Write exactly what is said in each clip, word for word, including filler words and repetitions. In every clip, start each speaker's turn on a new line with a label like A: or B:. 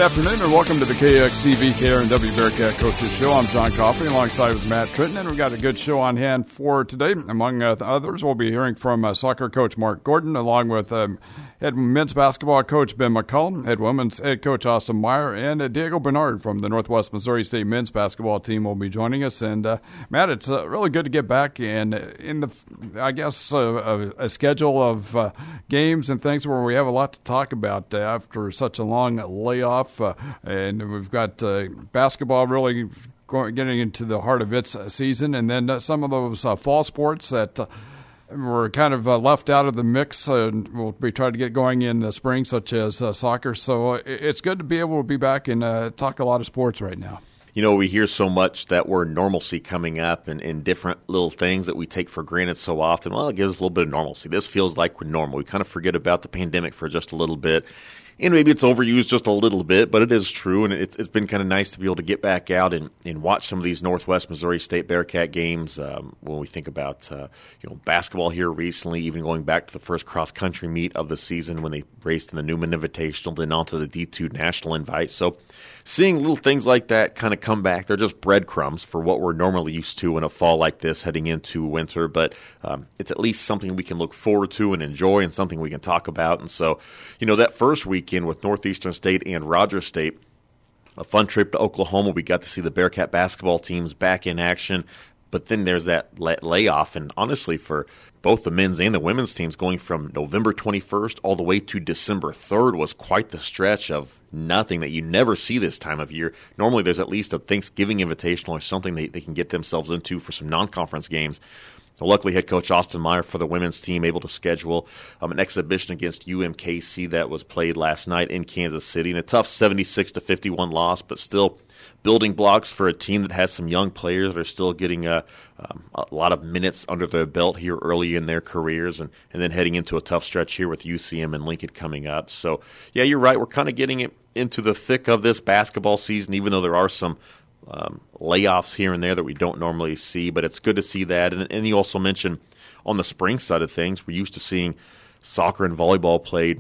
A: afternoon and welcome to the K X C V K R and W Bearcat Coaches Show. I'm John Coffey alongside with Matt Tritton, and we've got a good show on hand for today. Among uh, others, we'll be hearing from uh, soccer coach Mark Gordon, along with um, head men's basketball coach Ben McCullum, head women's head coach Austin Meyer, and uh, Diego Bernard from the Northwest Missouri State men's basketball team will be joining us. And uh, Matt, it's uh, really good to get back in, in the, I guess, uh, a, a schedule of uh, games and things where we have a lot to talk about uh, after such a long layoff. Uh, and we've got uh, basketball really going, getting into the heart of its season, and then uh, some of those uh, fall sports that uh, were kind of uh, left out of the mix, uh, and we'll be trying to get going in the spring, such as uh, soccer. So uh, it's good to be able to be back and uh, talk a lot of sports right now.
B: You know, we hear so much that word normalcy coming up and, and different little things that we take for granted so often. Well, it gives us a little bit of normalcy. This feels like we're normal. We kind of forget about the pandemic for just a little bit. And maybe it's overused just a little bit, but it is true, and it's, it's been kind of nice to be able to get back out and, and watch some of these Northwest Missouri State Bearcat games. Um, when we think about uh, you know basketball here recently, even going back to the first cross-country meet of the season when they raced in the Newman Invitational, then onto the D two National Invite. So seeing little things like that kind of come back, they're just breadcrumbs for what we're normally used to in a fall like this heading into winter, but um, it's at least something we can look forward to and enjoy and something we can talk about. And so, you know, that first weekend with Northeastern State and Rogers State, a fun trip to Oklahoma. We got to see the Bearcat basketball teams back in action, but then there's that layoff, and honestly, for both the men's and the women's teams, going from November twenty-first all the way to December third was quite the stretch of nothing that you never see this time of year. Normally there's at least a Thanksgiving invitational or something they, they can get themselves into for some non-conference games. Well, luckily, head coach Austin Meyer for the women's team able to schedule um, an exhibition against U M K C that was played last night in Kansas City, in a tough seventy-six to fifty-one loss, but still building blocks for a team that has some young players that are still getting a, um, a lot of minutes under their belt here early in their careers, and, and then heading into a tough stretch here with U C M and Lincoln coming up. So, yeah, you're right. We're kind of getting it into the thick of this basketball season, even though there are some Um, layoffs here and there that we don't normally see, but it's good to see that. And, and you also mentioned on the spring side of things, we're used to seeing soccer and volleyball played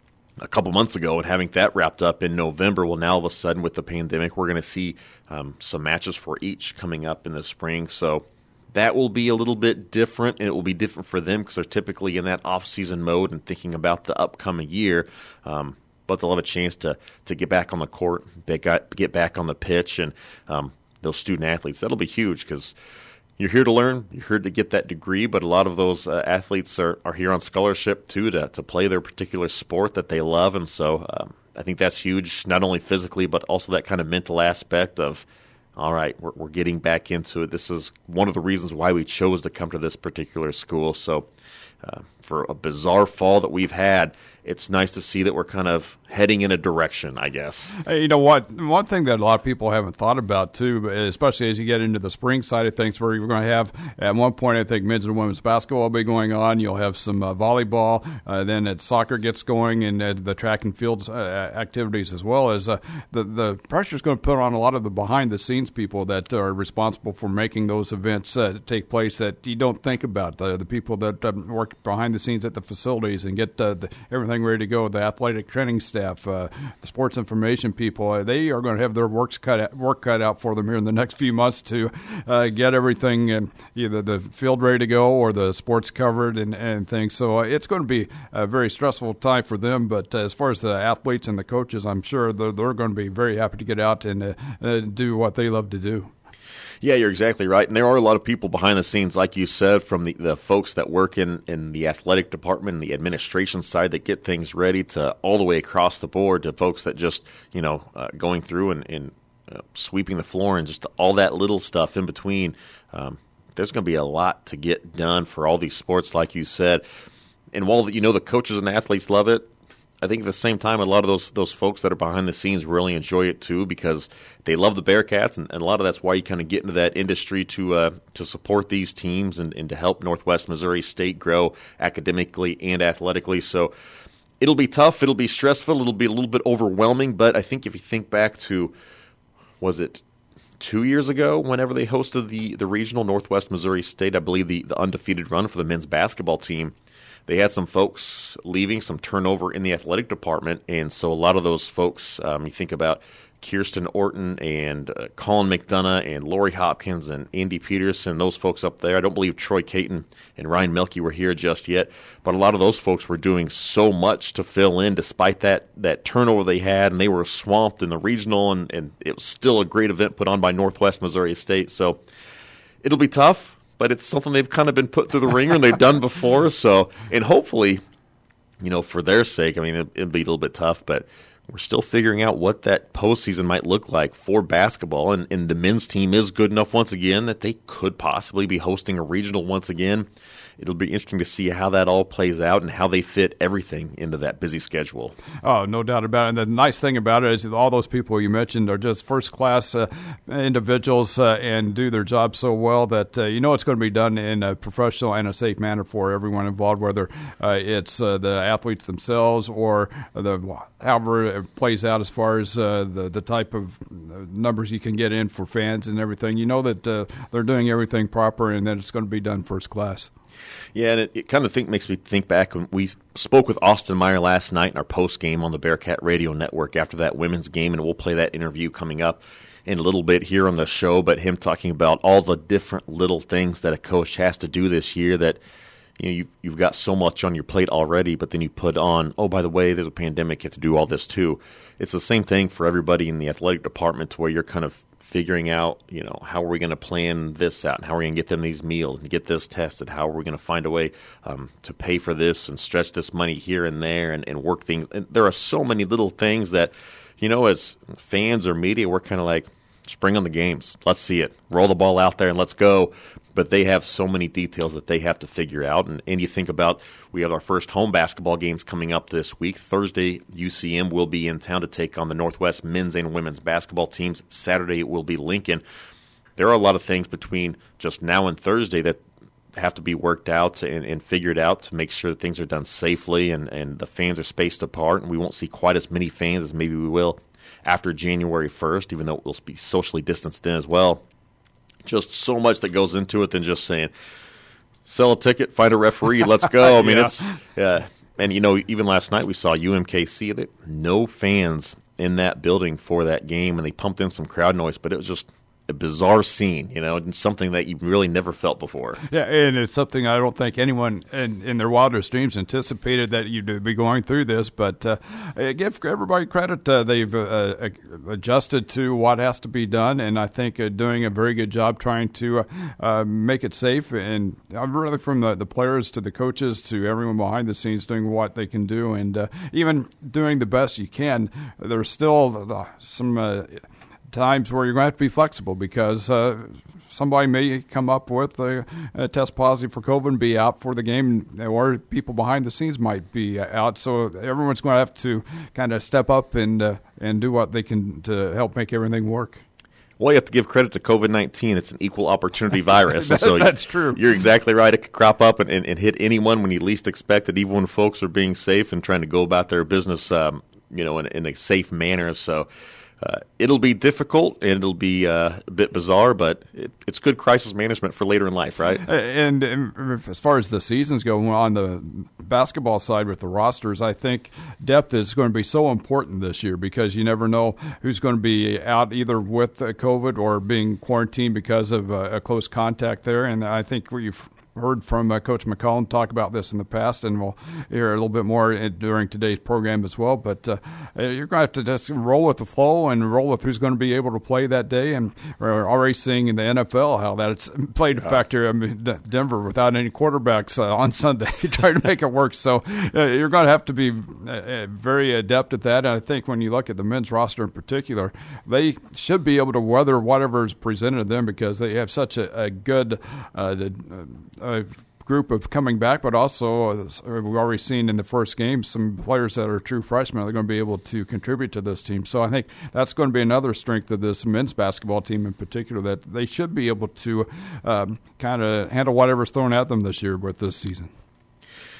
B: a couple months ago and having that wrapped up in November. Well, now all of a sudden with the pandemic, we're going to see um, some matches for each coming up in the spring. So that will be a little bit different, and it will be different for them because they're typically in that off-season mode and thinking about the upcoming year. Um, but they'll have a chance to to get back on the court, get back on the pitch, and um, those student athletes. That'll be huge because you're here to learn, you're here to get that degree, but a lot of those uh, athletes are, are here on scholarship too to, to play their particular sport that they love, and so um, I think that's huge, not only physically but also that kind of mental aspect of, all right, we're, we're getting back into it. This is one of the reasons why we chose to come to this particular school. So uh, for a bizarre fall that we've had, it's nice to see that we're kind of heading in a direction, I guess.
A: Hey, you know what? One thing that a lot of people haven't thought about, too, especially as you get into the spring side of things, where you're going to have, at one point, I think men's and women's basketball will be going on. You'll have some uh, volleyball. Uh, then at soccer gets going, and uh, the track and field uh, activities as well. As uh, the, the pressure is going to put on a lot of the behind-the-scenes people that are responsible for making those events uh, take place that you don't think about. The, the people that um, work behind the scenes at the facilities and get uh, the, everything ready to go, the athletic training staff, uh, the sports information people, uh, they are going to have their works cut out, work cut out for them here in the next few months to uh, get everything, uh, either the field ready to go or the sports covered and, and things. So uh, it's going to be a very stressful time for them, but uh, as far as the athletes and the coaches, I'm sure they're, they're going to be very happy to get out and uh, uh, do what they love to do.
B: Yeah, you're exactly right. And there are a lot of people behind the scenes, like you said, from the, the folks that work in, in the athletic department and the administration side that get things ready, to all the way across the board to folks that just, you know, uh, going through and, and uh, sweeping the floor and just all that little stuff in between. Um, there's going to be a lot to get done for all these sports, like you said. And while, you know, the coaches and athletes love it, I think at the same time, a lot of those those folks that are behind the scenes really enjoy it too, because they love the Bearcats, and, and a lot of that's why you kind of get into that industry to uh, to support these teams and, and to help Northwest Missouri State grow academically and athletically. So it'll be tough, it'll be stressful, it'll be a little bit overwhelming, but I think if you think back to, was it two years ago, whenever they hosted the, the regional Northwest Missouri State, I believe the, the undefeated run for the men's basketball team, they had some folks leaving, some turnover in the athletic department, and so a lot of those folks, um, you think about Kirsten Orton and uh, Colin McDonough and Lori Hopkins and Andy Peterson, those folks up there. I don't believe Troy Caton and Ryan Melke were here just yet, but a lot of those folks were doing so much to fill in despite that, that turnover they had, and they were swamped in the regional, and, and it was still a great event put on by Northwest Missouri State. So it'll be tough, but it's something they've kind of been put through the ringer and they've done before. So, and hopefully, you know, for their sake, I mean, it, it'll be a little bit tough, but we're still figuring out what that postseason might look like for basketball, and, and the men's team is good enough once again that they could possibly be hosting a regional once again. It'll be interesting to see how that all plays out and how they fit everything into that busy schedule.
A: Oh, no doubt about it. And the nice thing about it is that all those people you mentioned are just first-class uh, individuals uh, and do their job so well that uh, you know it's going to be done in a professional and a safe manner for everyone involved, whether uh, it's uh, the athletes themselves or the however it plays out as far as uh, the, the type of numbers you can get in for fans and everything. You know that uh, they're doing everything proper and that it's going to be done first class.
B: Yeah, and it, it kind of think makes me think back when we spoke with Austin Meyer last night in our post game on the Bearcat Radio Network after that women's game, and we'll play that interview coming up in a little bit here on the show. But him talking about all the different little things that a coach has to do this year that you know you've, you've got so much on your plate already, but then you put on, oh, by the way, there's a pandemic, you have to do all this too. It's the same thing for everybody in the athletic department, to where you're kind of figuring out, you know, how are we going to plan this out, and how are we going to get them these meals and get this tested, how are we going to find a way um, to pay for this and stretch this money here and there and, and work things. And there are so many little things that, you know, as fans or media, we're kind of like, just bring on the games. Let's see it. Roll the ball out there and let's go. But they have so many details that they have to figure out. And, and you think about, we have our first home basketball games coming up this week. Thursday, U C M will be in town to take on the Northwest men's and women's basketball teams. Saturday, it will be Lincoln. There are a lot of things between just now and Thursday that have to be worked out and, and figured out to make sure that things are done safely and, and the fans are spaced apart, and we won't see quite as many fans as maybe we will after January first, even though it will be socially distanced then as well. Just so much that goes into it than just saying, sell a ticket, find a referee, let's go. I mean, yeah. it's yeah. And, you know, even last night we saw U M K C, no fans in that building for that game, and they pumped in some crowd noise, but it was just a bizarre scene, you know, and something that you really never felt before.
A: Yeah, and it's something I don't think anyone in, in their wildest dreams anticipated that you'd be going through this, but uh, give everybody credit. Uh, they've uh, adjusted to what has to be done, and I think uh, doing a very good job trying to uh, uh, make it safe, and I'm really from the, the players to the coaches to everyone behind the scenes doing what they can do, and uh, even doing the best you can. There's still some uh, times where you're going to have to be flexible because uh, somebody may come up with a, a test positive for COVID and be out for the game, or people behind the scenes might be out. So everyone's going to have to kind of step up and uh, and do what they can to help make everything work.
B: Well, you have to give credit to COVID nineteen. It's an equal opportunity virus.
A: that,
B: so
A: that's true.
B: You're exactly right. It could crop up and, and, and hit anyone when you least expect it, even when folks are being safe and trying to go about their business um, you know, in, in a safe manner. So Uh, it'll be difficult and it'll be uh, a bit bizarre, but it, it's good crisis management for later in life, right?
A: And, and as far as the seasons go on the basketball side with the rosters, I think depth is going to be so important this year because you never know who's going to be out either with COVID or being quarantined because of a, a close contact there. And I think we've heard from uh, Coach McCollum talk about this in the past, and we'll hear a little bit more during today's program as well. But uh, you're going to have to just roll with the flow and roll with who's going to be able to play that day. And we're already seeing in the N F L how that's played a factor. I mean, Denver without any quarterbacks uh, on Sunday trying to make it work. So uh, you're going to have to be uh, very adept at that. And I think when you look at the men's roster in particular, they should be able to weather whatever is presented to them because they have such a, a good uh, a group of coming back, but also uh, we've already seen in the first game some players that are true freshmen are going to be able to contribute to this team. So I think that's going to be another strength of this men's basketball team in particular, that they should be able to um, kind of handle whatever's thrown at them this year with this season.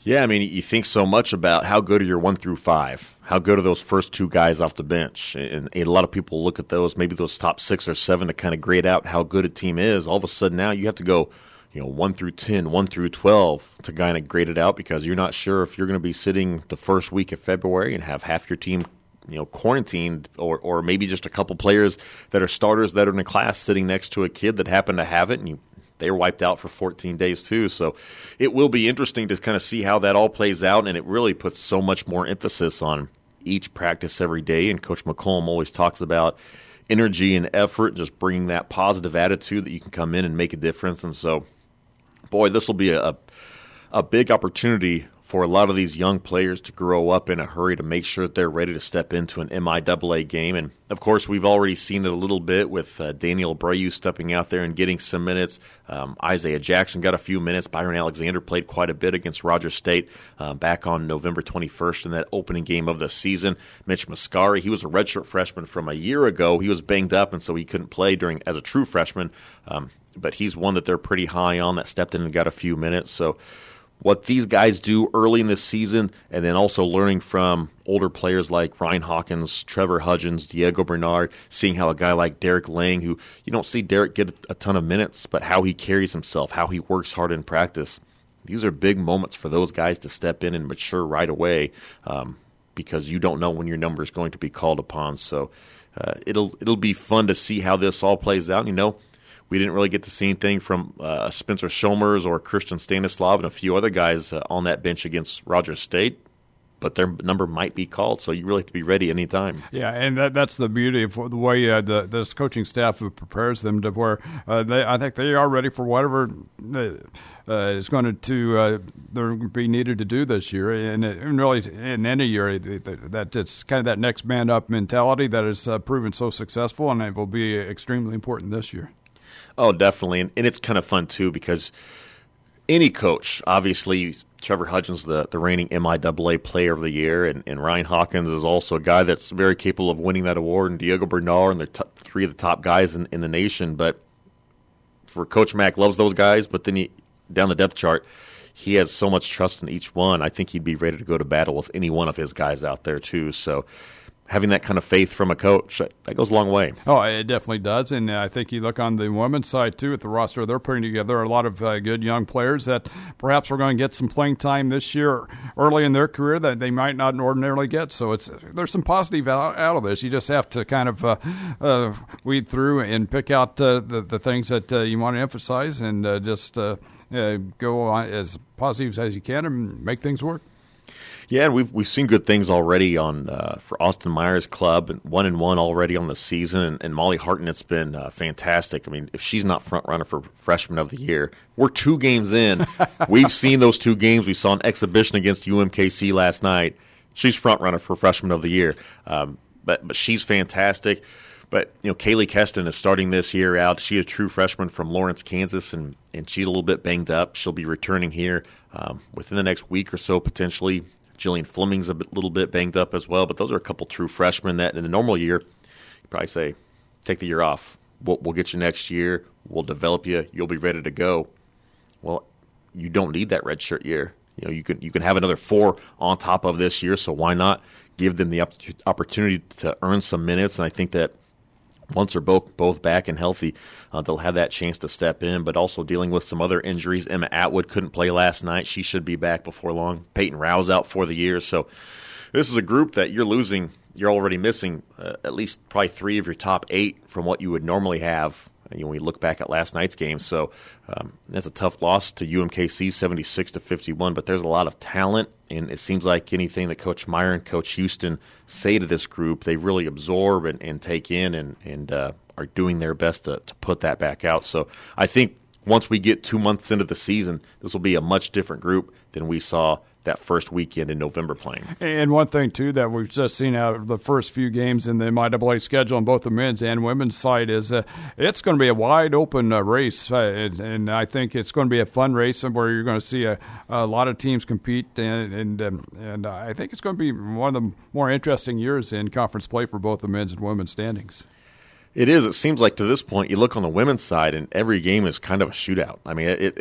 B: Yeah, I mean, you think so much about how good are your one through five? How good are those first two guys off the bench? And, and a lot of people look at those, maybe those top six or seven to kind of grade out how good a team is. All of a sudden now you have to go, you know, one through ten, one through twelve to kind of grade it out because you're not sure if you're going to be sitting the first week of February and have half your team, you know, quarantined, or, or maybe just a couple players that are starters that are in a class sitting next to a kid that happened to have it, and you they were wiped out for fourteen days too. So it will be interesting to kind of see how that all plays out, and it really puts so much more emphasis on each practice every day. And Coach McCollum always talks about energy and effort, just bringing that positive attitude that you can come in and make a difference. And so, boy, this will be a, a big opportunity for a lot of these young players to grow up in a hurry to make sure that they're ready to step into an M I A A game. And, of course, we've already seen it a little bit with uh, Daniel Abreu stepping out there and getting some minutes. Um, Isaiah Jackson got a few minutes. Byron Alexander played quite a bit against Rogers State uh, back on November twenty-first in that opening game of the season. Mitch Mascari, he was a redshirt freshman from a year ago. He was banged up, and so he couldn't play during as a true freshman. Um, but he's one that they're pretty high on that stepped in and got a few minutes. So what these guys do early in this season, and then also learning from older players like Ryan Hawkins, Trevor Hudgens, Diego Bernard, seeing how a guy like Derek Lang, who you don't see Derek get a ton of minutes, but how he carries himself, how he works hard in practice. These are big moments for those guys to step in and mature right away um, because you don't know when your number is going to be called upon. So uh, it'll it'll be fun to see how this all plays out. You know, we didn't really get to see anything from uh, Spencer Shomers or Christian Stanislav and a few other guys uh, on that bench against Rogers State, but their number might be called, so you really have to be ready anytime.
A: Yeah, and that, that's the beauty of the way uh, the this coaching staff prepares them to where uh, they, I think they are ready for whatever uh, is going to, to uh, they're be needed to do this year, and, it, and really in any year that it's kind of that next man up mentality that has uh, proven so successful, and it will be extremely important this year.
B: Oh, definitely, and, and it's kind of fun too because any coach, obviously, Trevor Hudgens, the, the reigning M I A A Player of the Year, and, and Ryan Hawkins is also a guy that's very capable of winning that award, and Diego Bernard, and they're t- three of the top guys in, in the nation. But for Coach Mack, loves those guys, but then he, down the depth chart, he has so much trust in each one. I think he'd be ready to go to battle with any one of his guys out there too. So having that kind of faith from a coach, that goes a long way.
A: Oh, it definitely does. And I think you look on the women's side, too, at the roster they're putting together, a lot of uh, good young players that perhaps are going to get some playing time this year early in their career that they might not ordinarily get. So it's there's some positive out, out of this. You just have to kind of uh, uh, weed through and pick out uh, the, the things that uh, you want to emphasize and uh, just uh, uh, go on as positive as you can and make things work.
B: Yeah, and we've we've seen good things already on uh, for Austin Myers' club, and one and one already on the season. And, and Molly Hartnett's been uh, fantastic. I mean, if she's not front runner for Freshman of the Year, we're two games in. We've seen those two games. We saw an exhibition against U M K C last night. She's front runner for Freshman of the Year, um, but but she's fantastic. But you know, Kaylee Keston is starting this year out. She's a true freshman from Lawrence, Kansas, and and she's a little bit banged up. She'll be returning here um, within the next week or so potentially. Jillian Fleming's a bit, little bit banged up as well, but those are a couple true freshmen that in a normal year, you probably say, take the year off. We'll, we'll get you next year. We'll develop you. You'll be ready to go. Well, you don't need that redshirt year. You know, you can you can have another four on top of this year, so why not give them the opportunity to earn some minutes? And I think that once they're both both back and healthy, uh, they'll have that chance to step in, but also dealing with some other injuries. Emma Atwood couldn't play last night. She should be back before long. Peyton Rouse out for the year. So this is a group that you're losing. You're already missing uh, at least probably three of your top eight from what you would normally have you know, when you look back at last night's game. So um, that's a tough loss to U M K C, seventy-six to fifty-one, but there's a lot of talent, and it seems like anything that Coach Meyer and Coach Houston say to this group, they really absorb and, and take in and, and uh, are doing their best to, to put that back out. So I think once we get two months into the season, this will be a much different group than we saw that first weekend in November playing.
A: And one thing, too, that we've just seen out of the first few games in the M I A A schedule on both the men's and women's side is uh, it's going to be a wide-open uh, race, uh, and, and I think it's going to be a fun race where you're going to see a, a lot of teams compete, and and, um, and I think it's going to be one of the more interesting years in conference play for both the men's and women's standings.
B: It is. It seems like to this point, you look on the women's side, and every game is kind of a shootout. I mean, it, it's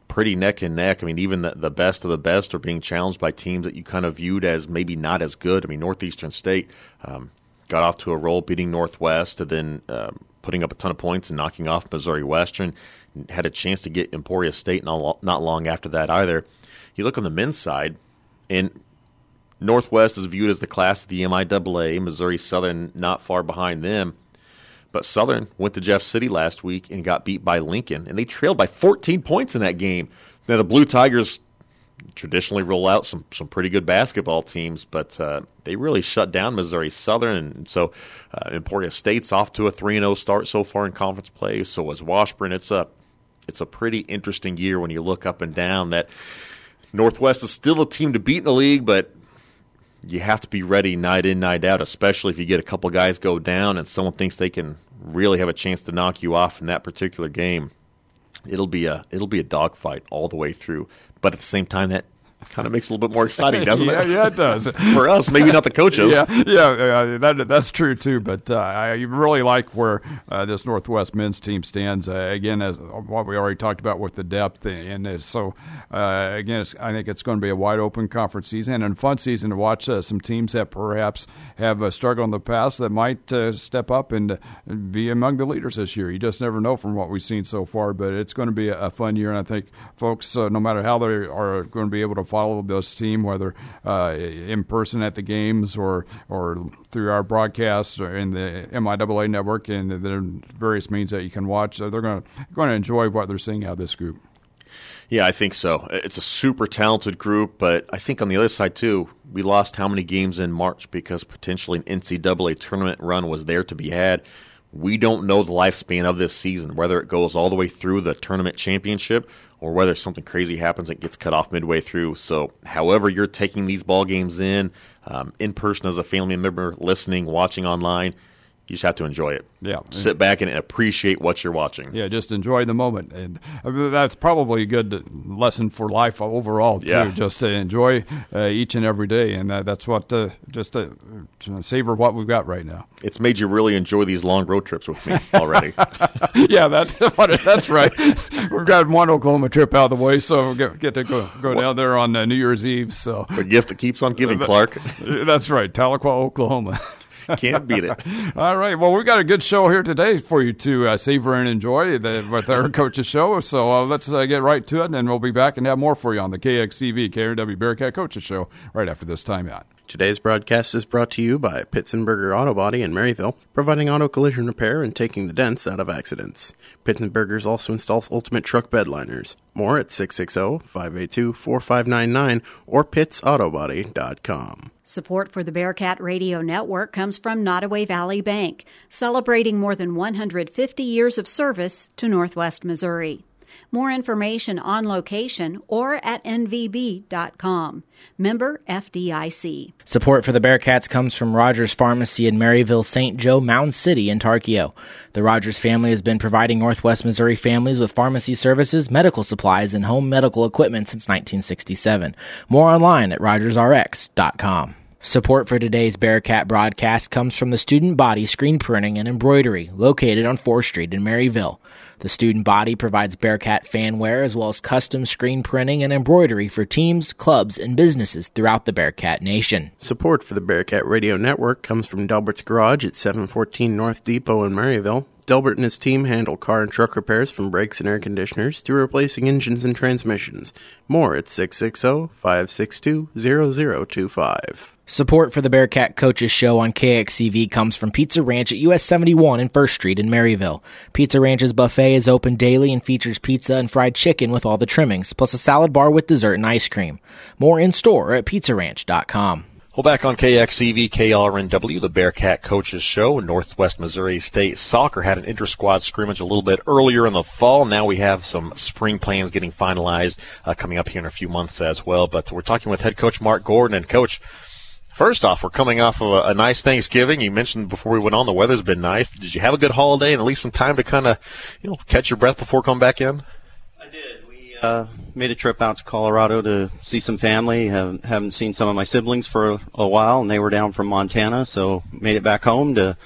B: pretty neck and neck. I mean, even the, the best of the best are being challenged by teams that you kind of viewed as maybe not as good. I mean, Northeastern State um, got off to a roll, beating Northwest, and then um, putting up a ton of points and knocking off Missouri Western. Had a chance to get Emporia State not, not long after that either. You look on the men's side, and Northwest is viewed as the class of the M I A A, Missouri Southern not far behind them. But Southern went to Jeff City last week and got beat by Lincoln, and they trailed by fourteen points in that game. Now, the Blue Tigers traditionally roll out some, some pretty good basketball teams, but uh, they really shut down Missouri Southern. And so uh, Emporia State's off to a three and oh start so far in conference play. So was Washburn. It's a, it's a pretty interesting year when you look up and down. That Northwest is still a team to beat in the league, but you have to be ready night in, night out, especially if you get a couple guys go down and someone thinks they can really have a chance to knock you off in that particular game. It'll be a it'll be a dogfight all the way through. But at the same time, that kind of makes it a little bit more exciting, doesn't
A: yeah,
B: it?
A: Yeah, it does.
B: For us, maybe not the coaches.
A: yeah, yeah, uh, that that's true too. But uh, I really like where uh, this Northwest men's team stands. Uh, again, as what we already talked about with the depth, and, and so uh, again, it's, I think it's going to be a wide open conference season and a fun season to watch uh, some teams that perhaps have uh, struggled in the past that might uh, step up and uh, be among the leaders this year. You just never know from what we've seen so far. But it's going to be a, a fun year, and I think folks, uh, no matter how they are going to be able to follow this team, whether uh, in person at the games or or through our broadcast or in the M I A A network and the various means that you can watch, they're going to going to enjoy what they're seeing out of this group.
B: Yeah, I think so. It's a super talented group, but I think on the other side too, we lost how many games in March because potentially an N C double A tournament run was there to be had. We don't know the lifespan of this season, whether it goes all the way through the tournament championship or whether something crazy happens and gets cut off midway through. So however you're taking these ball games in, um, in person as a family member, listening, watching online, you just have to enjoy it.
A: Yeah.
B: Sit back and appreciate what you're watching.
A: Yeah, just enjoy the moment. And that's probably a good lesson for life overall, too,
B: yeah.
A: just to enjoy uh, each and every day. And uh, that's what, uh, just to, to savor what we've got right now.
B: It's made you really enjoy these long road trips with me already.
A: yeah, that's, that's right. We've got one Oklahoma trip out of the way, so we'll get, get to go, go down there on uh, New Year's Eve. So
B: the gift that keeps on giving, Clark.
A: That's right, Tahlequah, Oklahoma.
B: Can't beat it.
A: All right. Well, we've got a good show here today for you to uh, savor and enjoy the, with our Coaches Show. So uh, let's uh, get right to it, and we'll be back and have more for you on the K X C V K R W Bearcat Coaches Show right after this time out.
C: Today's broadcast is brought to you by Pitzenberger Auto Body in Maryville, providing auto collision repair and taking the dents out of accidents. Pitzenbergers also installs ultimate truck bed liners. More at six six zero, five eight two, four five nine nine or pitts auto body dot com.
D: Support for the Bearcat Radio Network comes from Nottoway Valley Bank, celebrating more than one hundred fifty years of service to Northwest Missouri. More information on location or at N V B dot com. Member F D I C.
E: Support for the Bearcats comes from Rogers Pharmacy in Maryville, Saint Joe, Mound City, and Tarkio. The Rogers family has been providing Northwest Missouri families with pharmacy services, medical supplies, and home medical equipment since nineteen sixty-seven. More online at rogers r x dot com. Support for today's Bearcat broadcast comes from the Student Body Screen Printing and Embroidery, located on fourth street in Maryville. The Student Body provides Bearcat fanware as well as custom screen printing and embroidery for teams, clubs, and businesses throughout the Bearcat Nation.
C: Support for the Bearcat Radio Network comes from Delbert's Garage at seven fourteen North Depot in Maryville. Delbert and his team handle car and truck repairs from brakes and air conditioners to replacing engines and transmissions. More at six six zero, five six two, zero zero two five.
E: Support for the Bearcat Coaches Show on K X C V comes from Pizza Ranch at U S seventy-one and first street in Maryville. Pizza Ranch's buffet is open daily and features pizza and fried chicken with all the trimmings, plus a salad bar with dessert and ice cream. More in-store at pizza ranch dot com.
B: Well, back on K X C V K R N W, the Bearcat Coaches Show. Northwest Missouri State Soccer had an inter-squad scrimmage a little bit earlier in the fall. Now we have some spring plans getting finalized uh, coming up here in a few months as well. But we're talking with head coach Mark Gordon. And, Coach, first off, we're coming off of a, a nice Thanksgiving. You mentioned before we went on the weather's been nice. Did you have a good holiday and at least some time to kind of, you know, catch your breath before coming back in?
F: I did. We uh, made a trip out to Colorado to see some family. Haven't, haven't seen some of my siblings for a, a while, and they were down from Montana, so made it back home to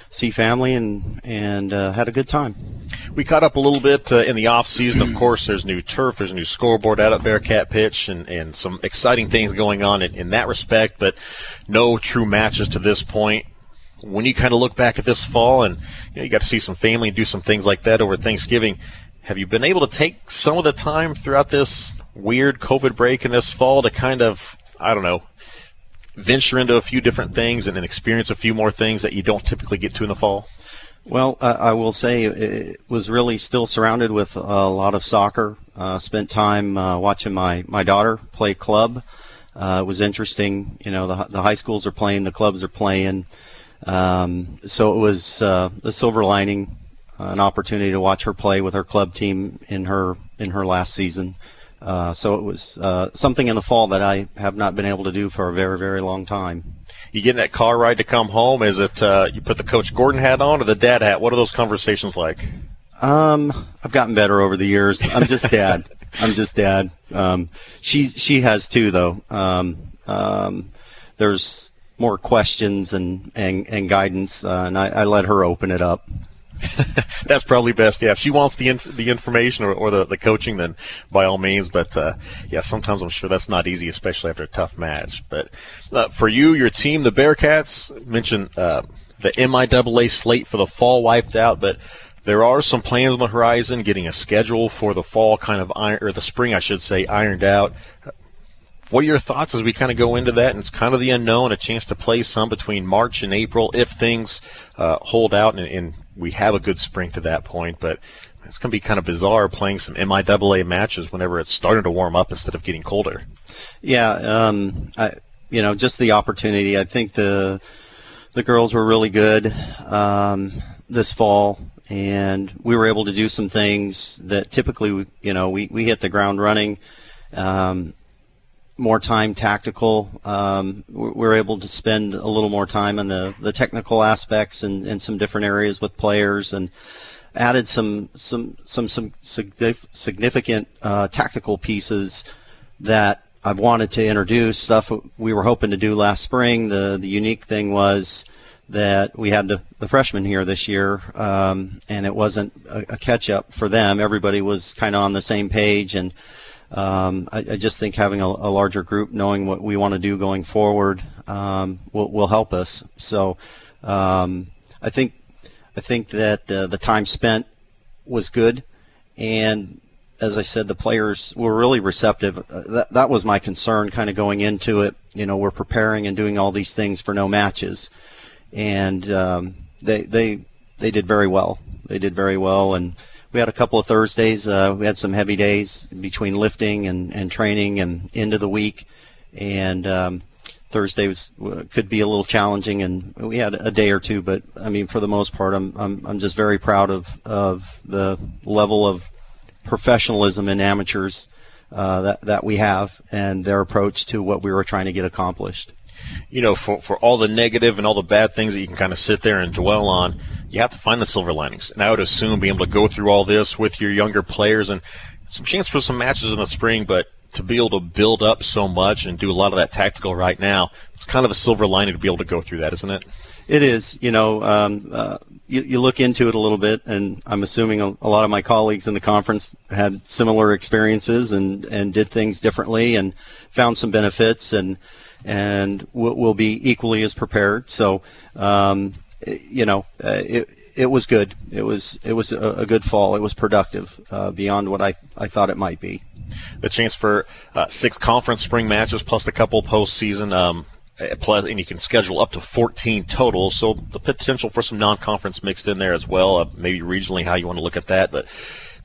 F: see family and and uh, had a good time.
B: We caught up a little bit uh, in the off season. Of course, there's new turf, there's a new scoreboard out at Bearcat Pitch, and, and some exciting things going on in, in that respect, but no true matches to this point. When you kind of look back at this fall and you know, you got to see some family and do some things like that over Thanksgiving, have you been able to take some of the time throughout this weird COVID break in this fall to kind of, I don't know, venture into a few different things and then experience a few more things that you don't typically get to in the fall?
F: Well, uh, I will say it was really still surrounded with a lot of soccer. Uh, spent time uh, watching my, my daughter play club. Uh, it was interesting. You know, the, the high schools are playing, the clubs are playing. Um, so it was uh, a silver lining, uh, an opportunity to watch her play with her club team in her in her last season. Uh, so it was uh, something in the fall that I have not been able to do for a very, very long time.
B: You getting that car ride to come home? Is it uh, you put the Coach Gordon hat on or the dad hat? What are those conversations like?
F: Um, I've gotten better over the years. I'm just dad. I'm just dad. Um, she she has too, though. Um, um, there's more questions and and, and guidance, uh, and I, I let her open it up.
B: That's probably best. Yeah, if she wants the inf- the information or, or the, the coaching, then by all means. But uh, yeah, sometimes I'm sure that's not easy, especially after a tough match. But uh, for you, your team, the Bearcats, mentioned uh, the M I A A slate for the fall wiped out, but there are some plans on the horizon, getting a schedule for the fall kind of iron, or the spring, I should say, ironed out. What are your thoughts as we kind of go into that? And it's kind of the unknown, a chance to play some between March and April if things uh, hold out and, and we have a good spring to that point. But it's going to be kind of bizarre playing some M I A A matches whenever it's starting to warm up instead of getting colder.
F: Yeah, um, I, you know, just the opportunity. I think the the girls were really good um, this fall, and we were able to do some things that typically, you know, we, we hit the ground running. Um, more time tactical. Um, we're able to spend a little more time on the, the technical aspects and, and some different areas with players, and added some some some some significant uh, tactical pieces that I've wanted to introduce. Stuff we were hoping to do last spring. The the unique thing was that we had the, the freshmen here this year, um, and it wasn't a, a catch up for them. Everybody was kind of on the same page, and Um, I, I just think having a, a larger group, knowing what we want to do going forward, um, will, will help us. So um, I think I think that uh, the time spent was good, and as I said, the players were really receptive. Uh, that that was my concern, kind of going into it. You know, we're preparing and doing all these things for no matches, and um, they they they did very well. They did very well, and we had a couple of Thursdays. Uh, we had some heavy days between lifting and, and training and into the week. And um, Thursday was could be a little challenging, and we had a day or two. But I mean, for the most part, I'm I'm I'm just very proud of of the level of professionalism in amateurs uh, that that we have, and their approach to what we were trying to get accomplished.
B: You know, for for all the negative and all the bad things that you can kind of sit there and dwell on, you have to find the silver linings. And I would assume being able to go through all this with your younger players and some chance for some matches in the spring, but to be able to build up so much and do a lot of that tactical right now, it's kind of a silver lining to be able to go through that, isn't it?
F: It is. You know, um, uh, you, you look into it a little bit, and I'm assuming a, a lot of my colleagues in the conference had similar experiences and, and did things differently and found some benefits, and and will be equally as prepared. So, um, you know, uh, it it was good. It was it was a, a good fall. It was productive uh, beyond what I, I thought it might be.
B: The chance for uh, six conference spring matches plus a couple postseason, um, plus, and you can schedule up to fourteen total. So the potential for some non-conference mixed in there as well. Uh, maybe regionally, how you want to look at that. But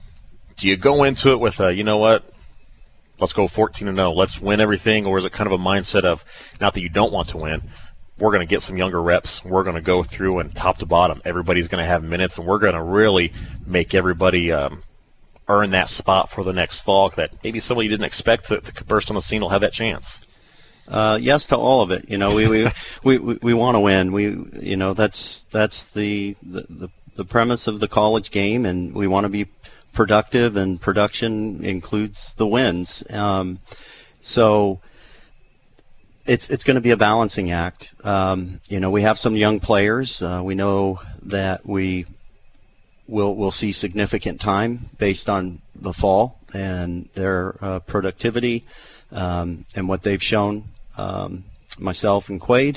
B: do you go into it with, uh, you know what? Let's go fourteen and oh. Let's win everything, or is it kind of a mindset of not that you don't want to win? We're going to get some younger reps. We're going to go through and top to bottom. Everybody's going to have minutes, and we're going to really make everybody um, earn that spot for the next fall that maybe somebody you didn't expect to, to burst on the scene will have that chance.
F: Uh, yes to all of it. You know, we we we, we, we want to win. We you know that's that's the, the the the premise of the college game, and we want to be productive, and production includes the wins. Um, so it's it's going to be a balancing act. Um, you know, we have some young players. Uh, we know that we will will see significant time based on the fall and their uh, productivity um, and what they've shown. Um, myself and Quaid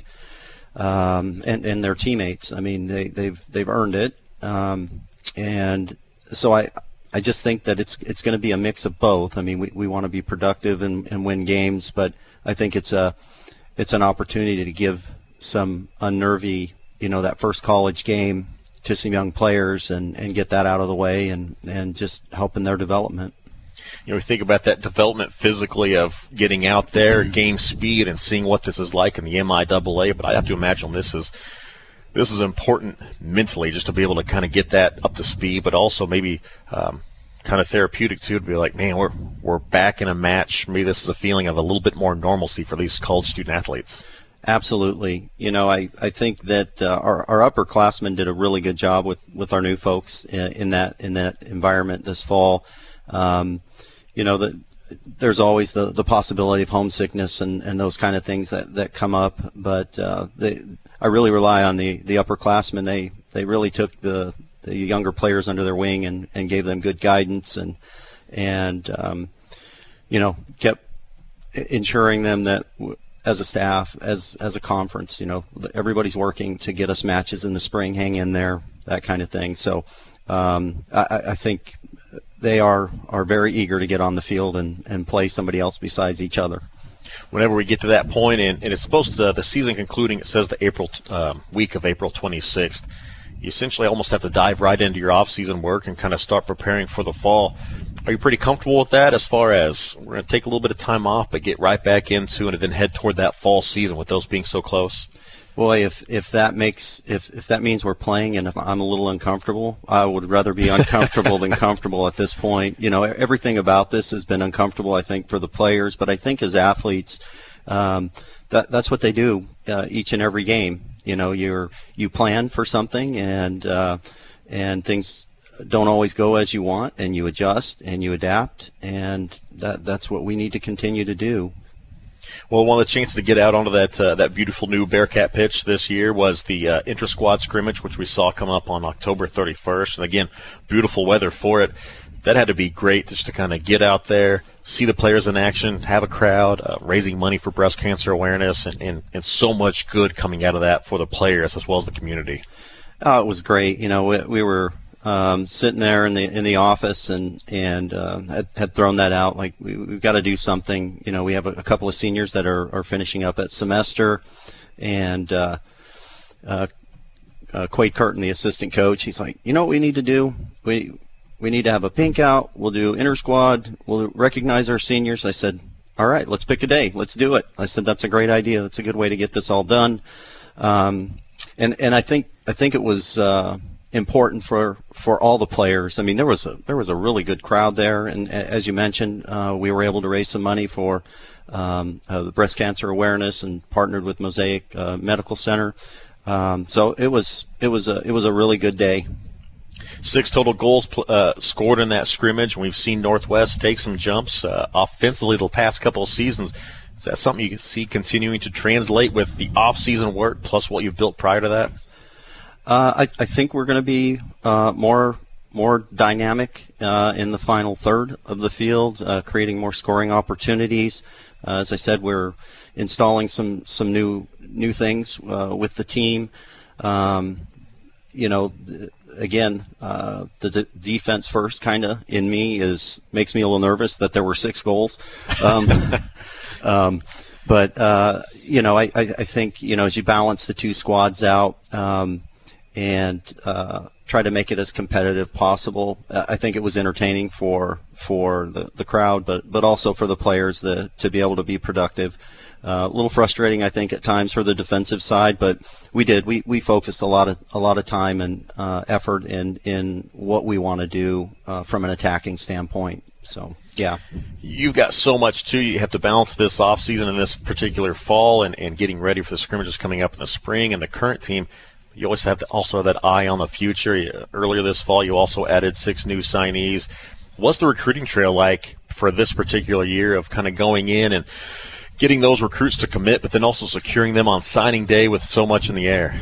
F: um, and and their teammates. I mean, they they've they've earned it. Um, and so I I just think that it's it's going to be a mix of both. I mean, we, we want to be productive and, and win games, but I think it's a it's an opportunity to give some unnervy, you know, that first college game to some young players and, and get that out of the way and, and just help in their development.
B: You know, we think about that development physically of getting out there, gain speed, and seeing what this is like in the M I A A, but I have to imagine this is this is important mentally just to be able to kind of get that up to speed, but also maybe um, kind of therapeutic too, to be like, man, we're we're back in a match. Maybe this is a feeling of a little bit more normalcy for these college student athletes.
F: Absolutely. You know, I, I think that uh, our, our upperclassmen did a really good job with, with our new folks in, in that in that environment this fall. Um, you know, the, there's always the, the possibility of homesickness and, and those kind of things that, that come up, but uh, they, I really rely on the, the upperclassmen. They they really took the, the younger players under their wing and, and gave them good guidance and and um, you know, kept ensuring them that w- as a staff, as as a conference, you know, everybody's working to get us matches in the spring, hang in there, that kind of thing. So um, I, I think they are, are very eager to get on the field and, and play somebody else besides each other.
B: Whenever we get to that point, and, and it's supposed to, the season concluding, it says the April um, week of April twenty-sixth, you essentially almost have to dive right into your off-season work and kind of start preparing for the fall. Are you pretty comfortable with that as far as we're going to take a little bit of time off but get right back into it and then head toward that fall season with those being so close?
F: Boy, if if that makes if, if that means we're playing and if I'm a little uncomfortable, I would rather be uncomfortable than comfortable at this point. You know, everything about this has been uncomfortable, I think, for the players, but I think as athletes, um, that that's what they do uh, each and every game. You know, you're you plan for something and uh, and things don't always go as you want, and you adjust and you adapt, and that that's what we need to continue to do.
B: Well, one of the chances to get out onto that uh, that beautiful new Bearcat pitch this year was the uh, intra-squad scrimmage, which we saw come up on October thirty-first. And again, beautiful weather for it. That had to be great just to kind of get out there, see the players in action, have a crowd, uh, raising money for breast cancer awareness, and, and, and so much good coming out of that for the players as well as the community.
F: Oh, it was great. You know, we, we were um, sitting there in the in the office and and uh, had, had thrown that out. Like we, we've got to do something. You know, we have a, a couple of seniors that are, are finishing up at semester, and uh, uh, uh, Quade Curtin, the assistant coach, he's like, you know what we need to do? We we need to have a pink out. We'll do inter squad. We'll recognize our seniors. I said, all right, let's pick a day. Let's do it. I said, that's a great idea. That's a good way to get this all done. Um, and and I think I think it was uh, important for, for all the players. I mean, there was a there was a really good crowd there, and as you mentioned, uh, we were able to raise some money for um, uh, the breast cancer awareness and partnered with Mosaic uh, Medical Center. Um, so it was it was a it was a really good day.
B: Six total goals uh, scored in that scrimmage, and we've seen Northwest take some jumps uh, offensively the past couple of seasons. Is that something you can see continuing to translate with the off-season work plus what you've built prior to that?
F: Uh, I, I think we're going to be uh, more more dynamic uh, in the final third of the field, uh, creating more scoring opportunities. Uh, as I said, we're installing some some new new things uh, with the team. Um, you know, again, uh, the de- defense first kind of in me is makes me a little nervous that there were six goals. Um, um, but uh, you know, I, I, I think you know as you balance the two squads out um, and uh, try to make it as competitive possible, uh, I think it was entertaining for for the, the crowd, but but also for the players the, to be able to be productive. Uh, a little frustrating, I think, at times for the defensive side, but we did. We we focused a lot of a lot of time and uh, effort in in what we want to do uh, from an attacking standpoint. So, yeah.
B: You've got so much, too. You have to balance this offseason and this particular fall and, and getting ready for the scrimmages coming up in the spring and the current team. You always have to also have that eye on the future. Earlier this fall, you also added six new signees. What's the recruiting trail like for this particular year of kind of going in and getting those recruits to commit, but then also securing them on signing day with so much in the air?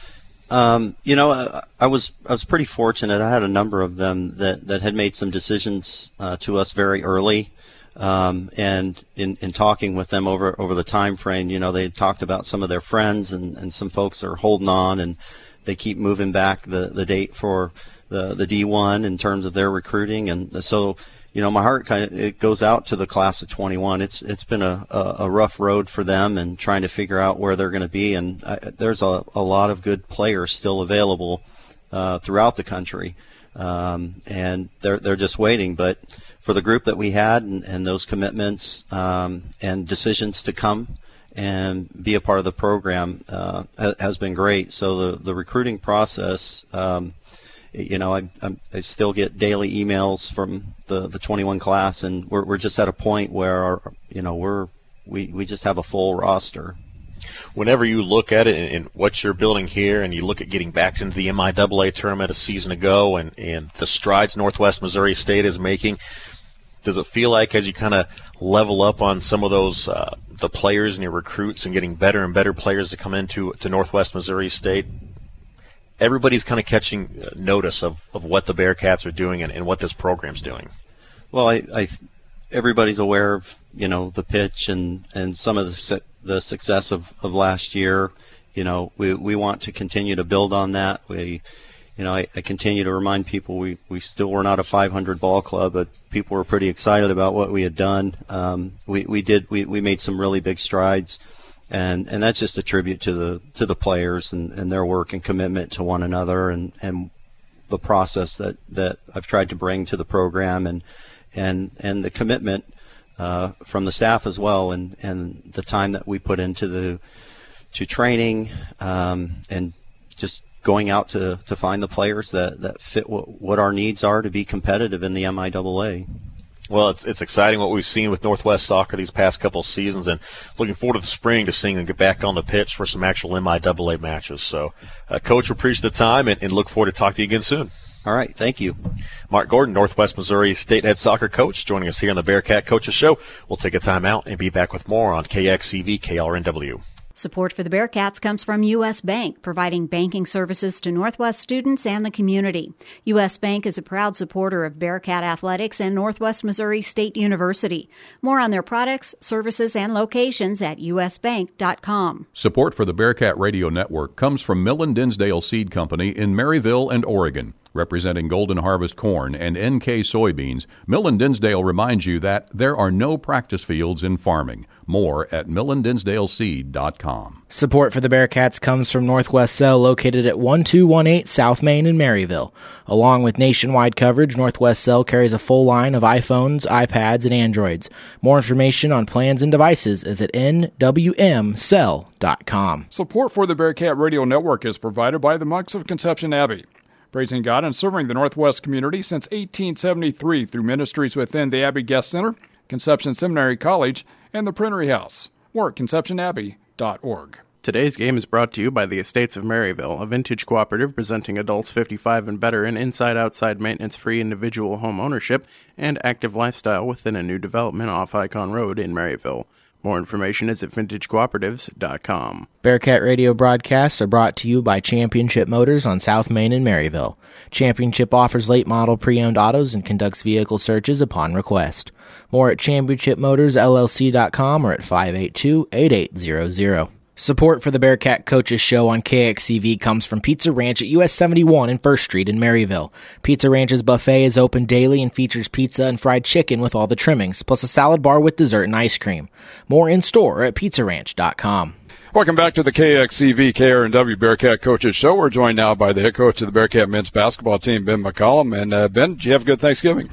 F: Um, you know, I, I was I was pretty fortunate. I had a number of them that, that had made some decisions uh, to us very early, um, and in, in talking with them over over the time frame, you know, they had talked about some of their friends, and, and some folks are holding on, and they keep moving back the, the date for the the D one in terms of their recruiting, and so. You know, my heart kind of it goes out to the class of twenty-one. It's it's been a, a, a rough road for them, and trying to figure out where they're going to be. And I, there's a, a lot of good players still available uh, throughout the country, um, and they're they're just waiting. But for the group that we had, and, and those commitments um, and decisions to come and be a part of the program uh, has been great. So the the recruiting process. Um, You know, I, I I still get daily emails from the, the twenty-one class, and we're we're just at a point where our, you know we're we, we just have a full roster.
B: Whenever you look at it and, and what you're building here, and you look at getting back into the M I A A tournament a season ago, and, and the strides Northwest Missouri State is making, does it feel like as you kind of level up on some of those uh, the players and your recruits and getting better and better players to come into to Northwest Missouri State, everybody's kind of catching notice of, of what the Bearcats are doing and, and what this program's doing?
F: Well, I, I, everybody's aware of, you know, the pitch and, and some of the the success of, of last year. You know, we we want to continue to build on that. We, you know, I, I continue to remind people we, we still were not a five hundred ball club, but people were pretty excited about what we had done. Um, we we did we, we made some really big strides. And and that's just a tribute to the to the players and, and their work and commitment to one another, and, and the process that, that I've tried to bring to the program, and and, and the commitment uh, from the staff as well, and, and the time that we put into the to training, um, and just going out to, to find the players that, that fit what, what our needs are to be competitive in the M I A A.
B: Well, it's it's exciting what we've seen with Northwest Soccer these past couple of seasons, and looking forward to the spring to seeing them get back on the pitch for some actual M I A A matches. So, uh, Coach, we appreciate the time, and, and look forward to talking to you again soon.
F: All right, thank you.
B: Mark Gordon, Northwest Missouri State head soccer coach, joining us here on the Bearcat Coaches Show. We'll take a time out and be back with more on K X C V K L R N W.
D: Support for the Bearcats comes from U S. Bank, providing banking services to Northwest students and the community. U S. Bank is a proud supporter of Bearcat Athletics and Northwest Missouri State University. More on their products, services, and locations at u s bank dot com.
G: Support for the Bearcat Radio Network comes from Millen Dinsdale Seed Company in Maryville and Oregon. Representing Golden Harvest corn and N K soybeans, Millen Dinsdale reminds you that there are no practice fields in farming. More at millen dinsdale seed dot com.
E: Support for the Bearcats comes from Northwest Cell, located at one two one eight South Main in Maryville. Along with nationwide coverage, Northwest Cell carries a full line of iPhones, iPads, and Androids. More information on plans and devices is at n w m cell dot com.
A: Support for the Bearcat Radio Network is provided by the Monks of Conception Abbey, praising God and serving the Northwest community since eighteen seventy-three through ministries within the Abbey Guest Center, Conception Seminary College, and the Printery House. More at conception abbey dot org.
C: Today's game is brought to you by the Estates of Maryville, a vintage cooperative presenting adults fifty-five and better in inside-outside maintenance-free individual home ownership and active lifestyle within a new development off Icon Road in Maryville. More information is at vintage cooperatives dot com.
E: Bearcat Radio broadcasts are brought to you by Championship Motors on South Main in Maryville. Championship offers late model pre-owned autos and conducts vehicle searches upon request. More at championship motors l l c dot com or at five eight two, eight eight zero zero. Support for the Bearcat Coaches Show on K X C V comes from Pizza Ranch at U S seventy-one and First Street in Maryville. Pizza Ranch's buffet is open daily and features pizza and fried chicken with all the trimmings, plus a salad bar with dessert and ice cream. More in-store at pizza ranch dot com.
A: Welcome back to the K X C V K R N W Bearcat Coaches Show. We're joined now by the head coach of the Bearcat men's basketball team, Ben McCollum. And, uh, Ben, did you have a good Thanksgiving?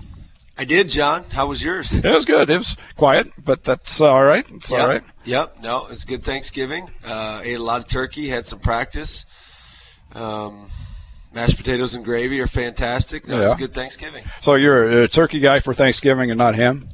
H: I did, John. How was yours?
A: It was good. It was quiet, but that's all right. It's
H: yep.
A: all right.
H: Yep. No, it was a good Thanksgiving. Uh, ate a lot of turkey, had some practice. Um, mashed potatoes and gravy are fantastic. No, yeah. It was a good Thanksgiving.
A: So you're a turkey guy for Thanksgiving and not ham?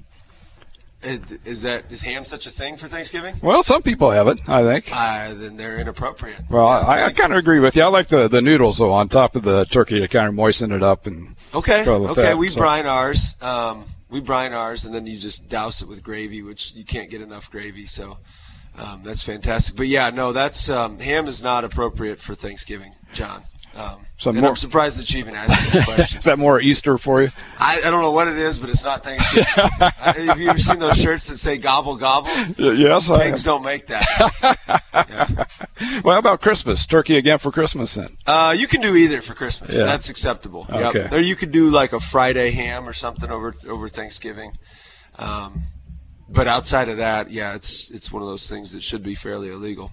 H: Is that is ham such a thing for Thanksgiving?
A: Well, some people have it, I think.
H: Uh, then they're inappropriate.
A: Well, yeah, I, I kind of agree with you. I like the, the noodles, though, on top of the turkey to kind of moisten it up. and
H: Okay, okay.
A: Fat,
H: we
A: so.
H: brine ours. Um, we brine ours, and then you just douse it with gravy, which you can't get enough gravy. So um, that's fantastic. But yeah, no, that's um, ham is not appropriate for Thanksgiving, John. Um,
A: so
H: and
A: more,
H: I'm surprised that you even asked me the question.
A: Is that more Easter for you?
H: I, I don't know what it is, but it's not Thanksgiving. I, have you ever seen those shirts that say "gobble gobble"?
A: Yes,
H: pigs don't make that. Yeah.
A: Well, how about Christmas? Turkey again for Christmas then?
H: Uh, you can do either for Christmas.
A: Yeah.
H: That's acceptable.
A: Okay.
H: Yep. Or you could do like a Friday ham or something over over Thanksgiving. Um, but outside of that, yeah, it's it's one of those things that should be fairly illegal.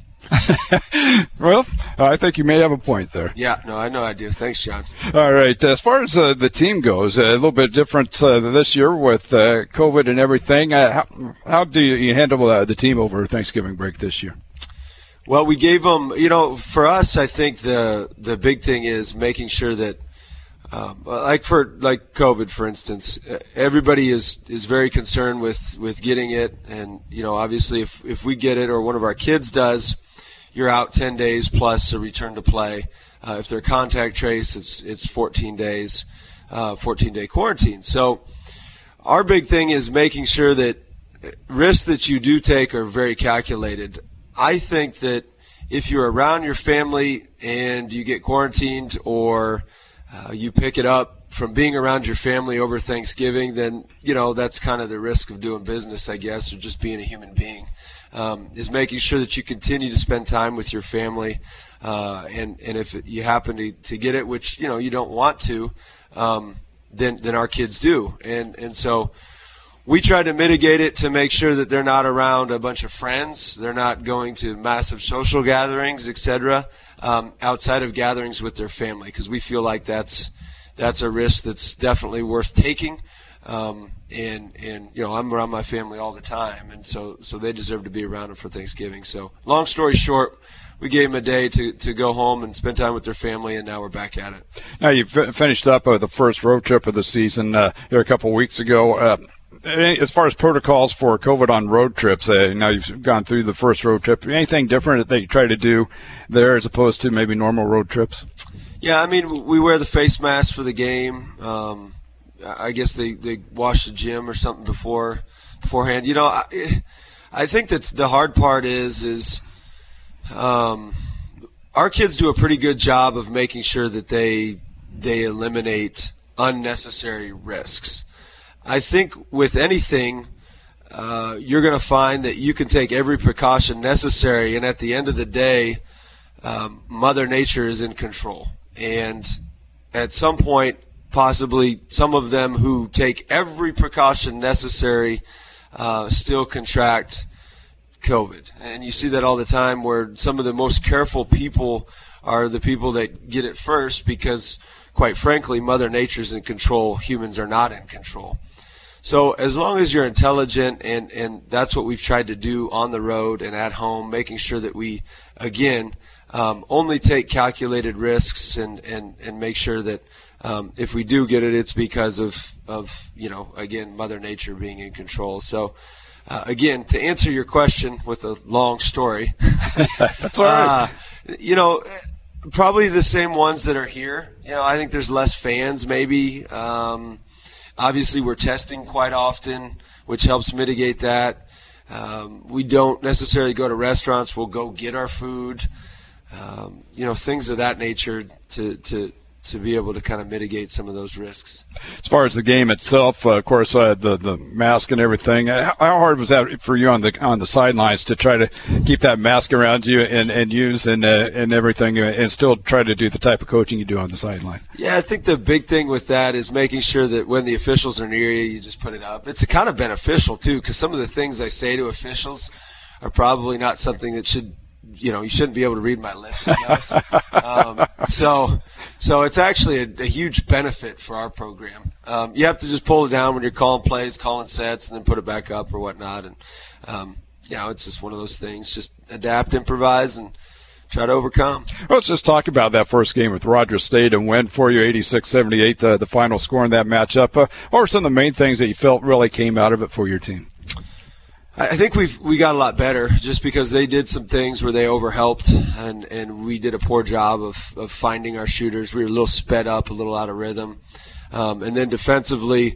A: Well, I think you may have a point there.
H: Yeah, no, I know I do. Thanks, John.
A: All right. As far as uh, the team goes, uh, a little bit different uh, this year with uh, COVID and everything. Uh, how, how do you handle uh, the team over Thanksgiving break this year?
H: Well, we gave them, you know, for us, I think the the big thing is making sure that, um, like for like COVID, for instance, everybody is, is very concerned with, with getting it. And, you know, obviously if, if we get it or one of our kids does, you're out ten days plus a return to play. Uh, if they're contact trace, it's it's fourteen days, uh, fourteen day quarantine. So our big thing is making sure that risks that you do take are very calculated. I think that if you're around your family and you get quarantined or uh, you pick it up from being around your family over Thanksgiving, then, you know, that's kind of the risk of doing business, I guess, or just being a human being. Um, is making sure that you continue to spend time with your family, uh, and and if you happen to, to get it, which you know you don't want to, um, then then our kids do, and and so we try to mitigate it to make sure that they're not around a bunch of friends, they're not going to massive social gatherings, et cetera, um, outside of gatherings with their family, because we feel like that's that's a risk that's definitely worth taking. Um, and, and, you know, I'm around my family all the time, and so, so they deserve to be around them for Thanksgiving. So long story short, we gave them a day to, to go home and spend time with their family, and now we're back at it.
A: Now, you f- finished up uh, the first road trip of the season uh, here a couple of weeks ago. Uh, as far as protocols for COVID on road trips, uh, now you've gone through the first road trip. Anything different that you try to do there as opposed to maybe normal road trips?
H: Yeah, I mean, we wear the face mask for the game. Um, I guess they, they wash the gym or something before beforehand. You know, I, I think that the hard part is is um, our kids do a pretty good job of making sure that they they eliminate unnecessary risks. I think with anything, uh, you're going to find that you can take every precaution necessary, and at the end of the day, um, Mother Nature is in control. And at some point, possibly some of them who take every precaution necessary uh, still contract COVID. And you see that all the time where some of the most careful people are the people that get it first because, quite frankly, Mother Nature's in control. Humans are not in control. So as long as you're intelligent, and, and that's what we've tried to do on the road and at home, making sure that we, again, um, only take calculated risks and, and, and make sure that Um, if we do get it, it's because of, of, you know, again, Mother Nature being in control. So, uh, again, to answer your question with a long story,
A: That's all right.
H: uh, you know, probably the same ones that are here. You know, I think there's less fans maybe. Um, obviously, we're testing quite often, which helps mitigate that. Um, we don't necessarily go to restaurants. We'll go get our food, um, you know, things of that nature to, to, to be able to kind of mitigate some of those risks.
A: As far as the game itself, uh, of course, uh, the the mask and everything. Uh, how hard was that for you on the on the sidelines to try to keep that mask around you and, and use and uh, and everything, uh, and still try to do the type of coaching you do on the sideline?
H: Yeah, I think the big thing with that is making sure that when the officials are near you, you just put it up. It's kind of beneficial too, because some of the things I say to officials are probably not something that should. You know, you shouldn't be able to read my lips. um, so, so it's actually a, a huge benefit for our program. Um, you have to just pull it down when you're calling plays, calling sets, and then put it back up or whatnot. And um, you know, it's just one of those things. Just adapt, improvise, and try to overcome.
A: Well, let's just talk about that first game with Rogers State and win for you, eighty-six seventy-eight, the, the final score in that matchup. Uh, what were some of the main things that you felt really came out of it for your team?
H: I think we've we got a lot better just because they did some things where they overhelped and, and we did a poor job of, of finding our shooters. We were a little sped up, a little out of rhythm. Um, and then defensively,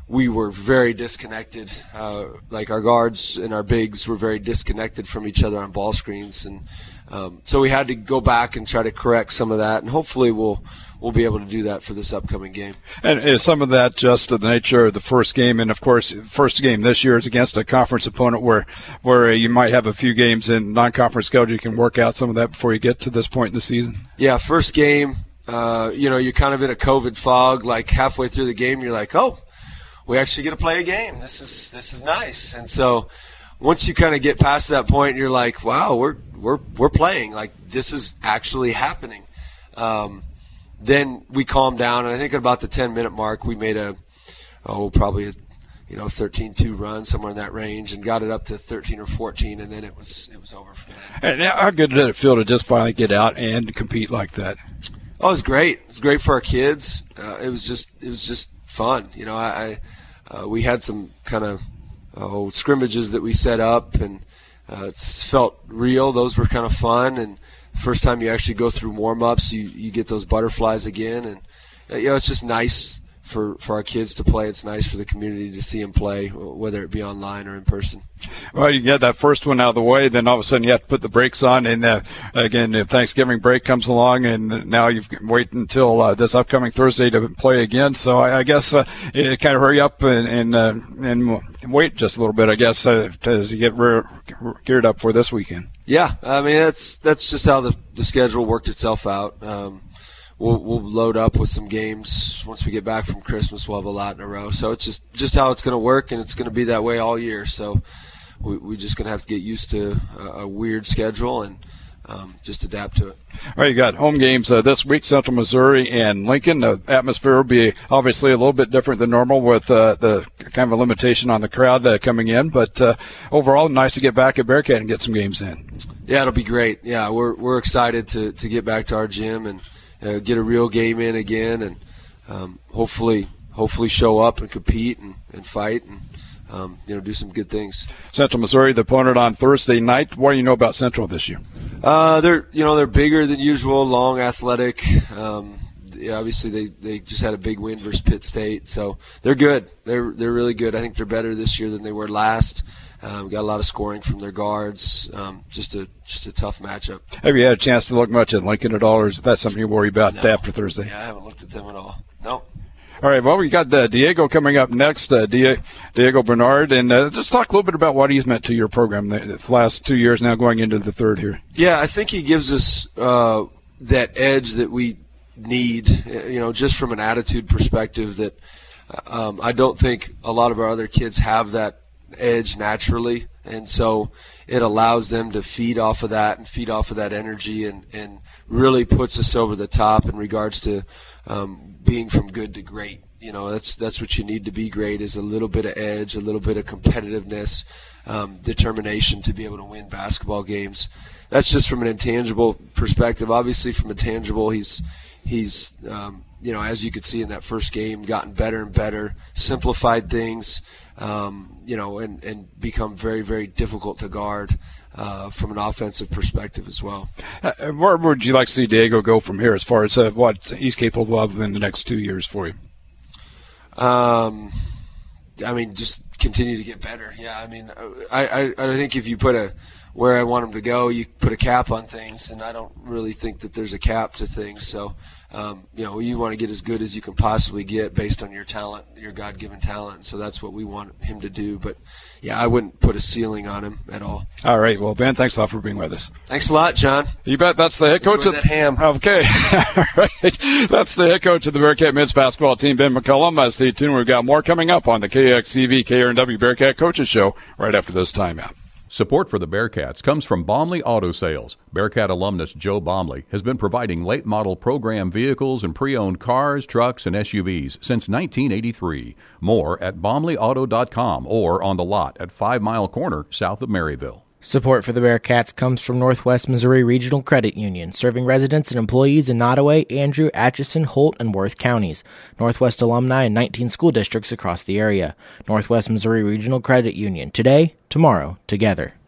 H: we were very disconnected. Uh, like our guards and our bigs were very disconnected from each other on ball screens, and um, so we had to go back and try to correct some of that, and hopefully we'll we'll be able to do that for this upcoming game.
I: And is some of that just the nature of the first game? And, of course, first game this year is against a conference opponent where where you might have a few games in non-conference schedule. You can work out some of that before you get to this point in the season.
H: Yeah, first game, uh, you know, you're kind of in a COVID fog. Like halfway through the game, you're like, oh, we actually get to play a game. This is this is nice. And so once you kind of get past that point, you're like, wow, we're we're we're playing. Like this is actually happening. Um, Then we calmed down, and I think at about the ten-minute mark, we made a, oh, probably a, you know, thirteen two run, somewhere in that range, and got it up to thirteen or fourteen, and then it was it was over from there.
I: And how good did it feel to just finally get out and compete like that?
H: Oh, it was great. It was great for our kids. Uh, it was just it was just fun. You know, I, I uh, we had some kind of oh, scrimmages that we set up, and uh, it felt real. Those were kind of fun, and first time you actually go through warm-ups, you, you get those butterflies again. And, you know, it's just nice for, for our kids to play. It's nice for the community to see them play, whether it be online or in person.
I: Well, you get that first one out of the way, then all of a sudden you have to put the brakes on. And, uh, again, if Thanksgiving break comes along, and now you've wait until uh, this upcoming Thursday to play again. So I, I guess uh, it kind of hurry up and and, uh, and wait just a little bit, I guess, uh, as you get re- geared up for this weekend.
H: Yeah, I mean, that's that's just how the, the schedule worked itself out. Um, we'll, we'll load up with some games. Once we get back from Christmas, we'll have a lot in a row. So it's just, just how it's going to work, and it's going to be that way all year. So we, we're just going to have to get used to a, a weird schedule and um, just adapt to it.
I: All right, you got home games uh, this week, Central Missouri and Lincoln. The atmosphere will be obviously a little bit different than normal with uh, the kind of a limitation on the crowd uh, coming in. But uh, overall, nice to get back at Bearcat and get some games in.
H: Yeah, it'll be great. Yeah, we're we're excited to, to get back to our gym and uh, get a real game in again, and um, hopefully hopefully show up and compete and, and fight and um, you know do some good things.
I: Central Missouri, the opponent on Thursday night. What do you know about Central this year?
H: Uh, they're you know they're bigger than usual, long, athletic. Um, yeah, obviously they, they just had a big win versus Pitt State, so they're good. They're they're really good. I think they're better this year than they were last. Um, got a lot of scoring from their guards. Um, just a just a tough matchup.
I: Have you had a chance to look much at Lincoln at all, or is that something you worry about
H: no.
I: after Thursday?
H: Yeah, I haven't looked at them at all. No.
I: All right, well, we got uh, Diego coming up next, uh, Diego Bernard, and uh, just talk a little bit about what he's meant to your program the, the last two years, now going into the third here.
H: Yeah, I think he gives us uh, that edge that we need, you know, just from an attitude perspective that um, I don't think a lot of our other kids have that edge naturally, and so it allows them to feed off of that and feed off of that energy, and, and really puts us over the top in regards to um, being from good to great. You know, that's that's what you need to be great, is a little bit of edge, a little bit of competitiveness, um, determination to be able to win basketball games. That's just from an intangible perspective. Obviously, from a tangible, he's he's um, you know, as you could see in that first game, gotten better and better, simplified things. Um, you know, and, and become very, very difficult to guard uh, from an offensive perspective as well.
I: Uh, where would you like to see Diego go from here as far as uh, what he's capable of in the next two years for you?
H: Um, I mean, just continue to get better. Yeah, I mean, I, I, I think if you put a where I want him to go, you put a cap on things, and I don't really think that there's a cap to things. So, um, you know, you want to get as good as you can possibly get based on your talent, your God-given talent. So that's what we want him to do. But, yeah, I wouldn't put a ceiling on him at all.
I: All right. Well, Ben, thanks a lot for being with us.
H: Thanks a lot, John.
I: You bet. That's the head coach
H: Enjoy
I: of
H: that ham.
I: Okay. All right. That's the head coach of the Bearcat men's basketball team, Ben McCullum. Uh, stay tuned. We've got more coming up on the K X T V K R N W Bearcat Coaches Show right after this timeout.
G: Support for the Bearcats comes from Baumley Auto Sales. Bearcat alumnus Joe Baumley has been providing late-model program vehicles and pre-owned cars, trucks, and S U Vs since nineteen eighty-three. More at baumley auto dot com or on the lot at Five Mile Corner south of Maryville.
E: Support for the Bearcats comes from Northwest Missouri Regional Credit Union, serving residents and employees in Nottoway, Andrew, Atchison, Holt, and Worth counties. Northwest alumni in nineteen school districts across the area. Northwest Missouri Regional Credit Union. Today, tomorrow, together.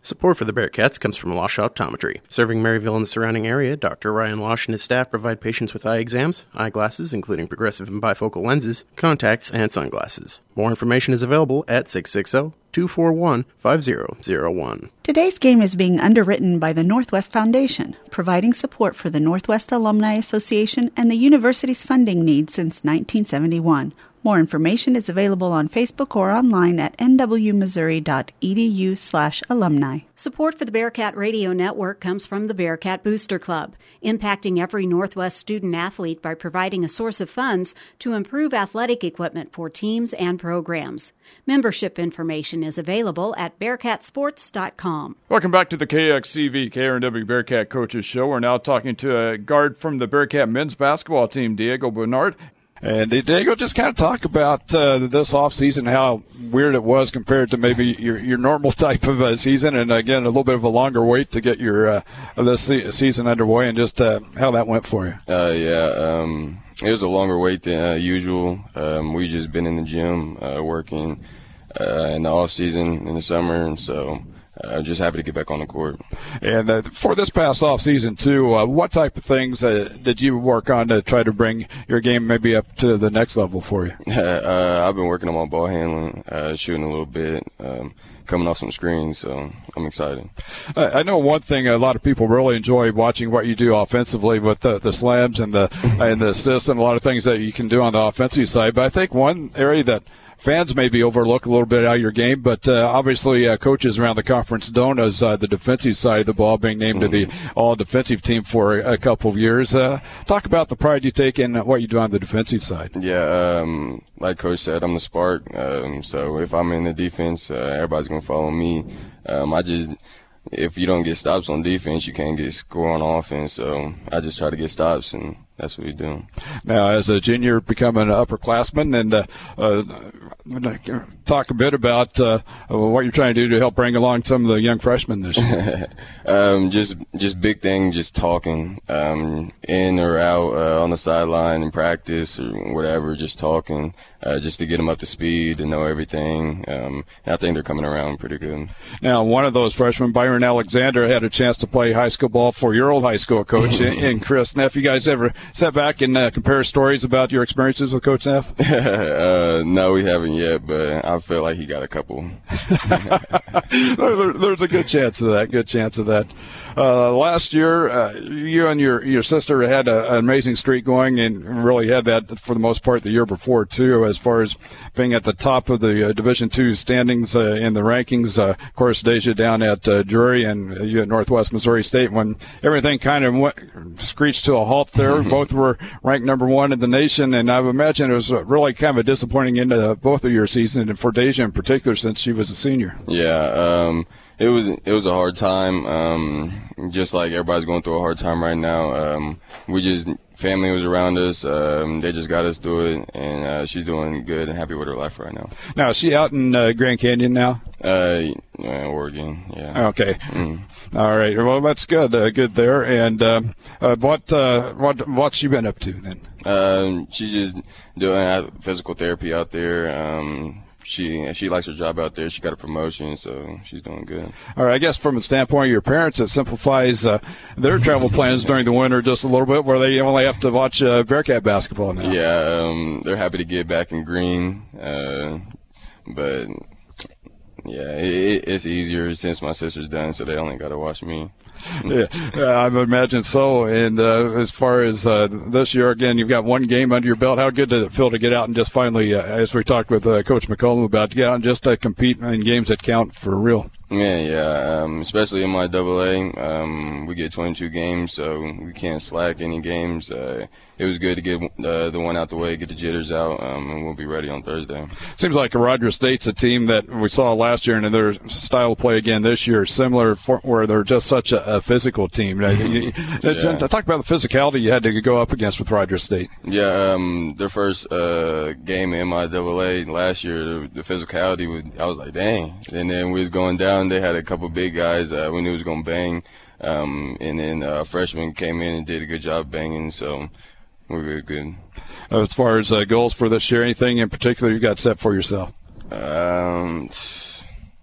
C: Support for the Bearcats comes from Losh Optometry. Serving Maryville and the surrounding area, Doctor Ryan Losh and his staff provide patients with eye exams, eyeglasses, including progressive and bifocal lenses, contacts, and sunglasses. More information is available at six six zero, two four one, five zero zero one.
J: Today's game is being underwritten by the Northwest Foundation, providing support for the Northwest Alumni Association and the university's funding needs since nineteen seventy-one. More information is available on Facebook or online at n w missouri dot e d u slash alumni.
D: Support for the Bearcat Radio Network comes from the Bearcat Booster Club, impacting every Northwest student-athlete by providing a source of funds to improve athletic equipment for teams and programs. Membership information is available at bearcat sports dot com.
A: Welcome back to the K X C V K R N W Bearcat Coaches Show. We're now talking to a guard from the Bearcat men's basketball team, Diego Bernard.
I: And Diego, just kind of talk about uh, this offseason, how weird it was compared to maybe your your normal type of uh, season, and again a little bit of a longer wait to get your uh, this se- season underway, and just uh, how that went for you.
K: Uh, yeah, um, it was a longer wait than uh, usual. Um, we just been in the gym uh, working uh, in the off season in the summer, and so. I'm uh, just happy to get back on the court.
I: And uh, for this past off season too, uh, what type of things uh, did you work on to try to bring your game maybe up to the next level for you?
K: uh, I've been working on my ball handling, uh, shooting a little bit, um, coming off some screens, so I'm excited.
I: Uh, I know one thing a lot of people really enjoy watching what you do offensively with the, the slams and the and the assists and a lot of things that you can do on the offensive side. But I think one area that fans maybe overlook a little bit out of your game, but uh, obviously uh, coaches around the conference don't, as uh, the defensive side of the ball, being named mm-hmm. to the all-defensive team for a, a couple of years. Uh, talk about the pride you take in what you do on the defensive side.
K: Yeah, um, like Coach said, I'm the spark. Um, so if I'm in the defense, uh, everybody's going to follow me. Um, I just – if you don't get stops on defense, you can't get score on offense. So I just try to get stops, and that's what we do.
I: Now, as a junior, become an upperclassman, and uh, uh, talk a bit about uh, what you're trying to do to help bring along some of the young freshmen this year.
K: um, just, just big thing, just talking, um, in or out uh, on the sideline in practice or whatever, just talking, uh, just to get them up to speed and know everything. Um, and I think they're coming around pretty good.
I: Now, one of those freshmen, Byron Alexander, had a chance to play high school ball for your old high school coach, and Chris Neff. You guys ever sat back and uh, compare stories about your experiences with Coach Neff?
K: uh, no, we haven't yet, but I feel like he got a couple.
I: there, there's a good chance of that. Good chance of that. Uh, last year, uh, you and your your sister had a, an amazing streak going, and really had that for the most part the year before too, as far as being at the top of the uh, Division Two standings uh, in the rankings. Uh, of course, Deja down at uh, Drury, and you at Northwest Missouri State. When everything kind of went, screeched to a halt there, both were ranked number one in the nation, and I would imagine it was really kind of a disappointing end to both of your season, and for Deja in particular, since she was a senior.
K: Yeah. Um, It was it was a hard time, um, just like everybody's going through a hard time right now. Um, we just family was around us. Um, they just got us through it, and uh, she's doing good and happy with her life right now.
I: Now, is she out in uh, Grand Canyon now?
K: Uh, Oregon, yeah.
I: Okay.
K: Mm.
I: All right. Well, that's good. Uh, good there. And um, uh, what uh, what what's she been up to then?
K: Um, she's just doing uh, physical therapy out there. Um, She she likes her job out there. She got a promotion, so she's doing good.
I: All right, I guess from the standpoint of your parents, it simplifies uh, their travel plans during the winter just a little bit, where they only have to watch uh, Bearcat basketball now.
K: Yeah, um, they're happy to get back in green, uh, but yeah, it, it's easier since my sister's done, so they only got to watch me.
I: yeah, I would imagine so. And uh, as far as uh, this year, again, you've got one game under your belt. How good did it feel to get out and just finally, uh, as we talked with uh, Coach McCollum about, to get out and just uh, compete in games that count for real?
K: Yeah, yeah, um, especially in my double A. Um, we get twenty-two games, so we can't slack any games. Uh, it was good to get uh, the one out the way, get the jitters out, um, and we'll be ready on Thursday.
I: Seems like Rogers State's a team that we saw last year, and their style of play again this year is similar, for, where they're just such a, a physical team. yeah. Talk about the physicality you had to go up against with Rogers State.
K: Yeah, um, their first uh, game in my double A last year, the, the physicality was, I was like, dang. And then we was going down. They had a couple big guys. Uh, we knew it was going to bang. Um, and then uh, freshman came in and did a good job banging, so we were good.
I: As far as uh, goals for this year, anything in particular you got set for yourself?
K: Um,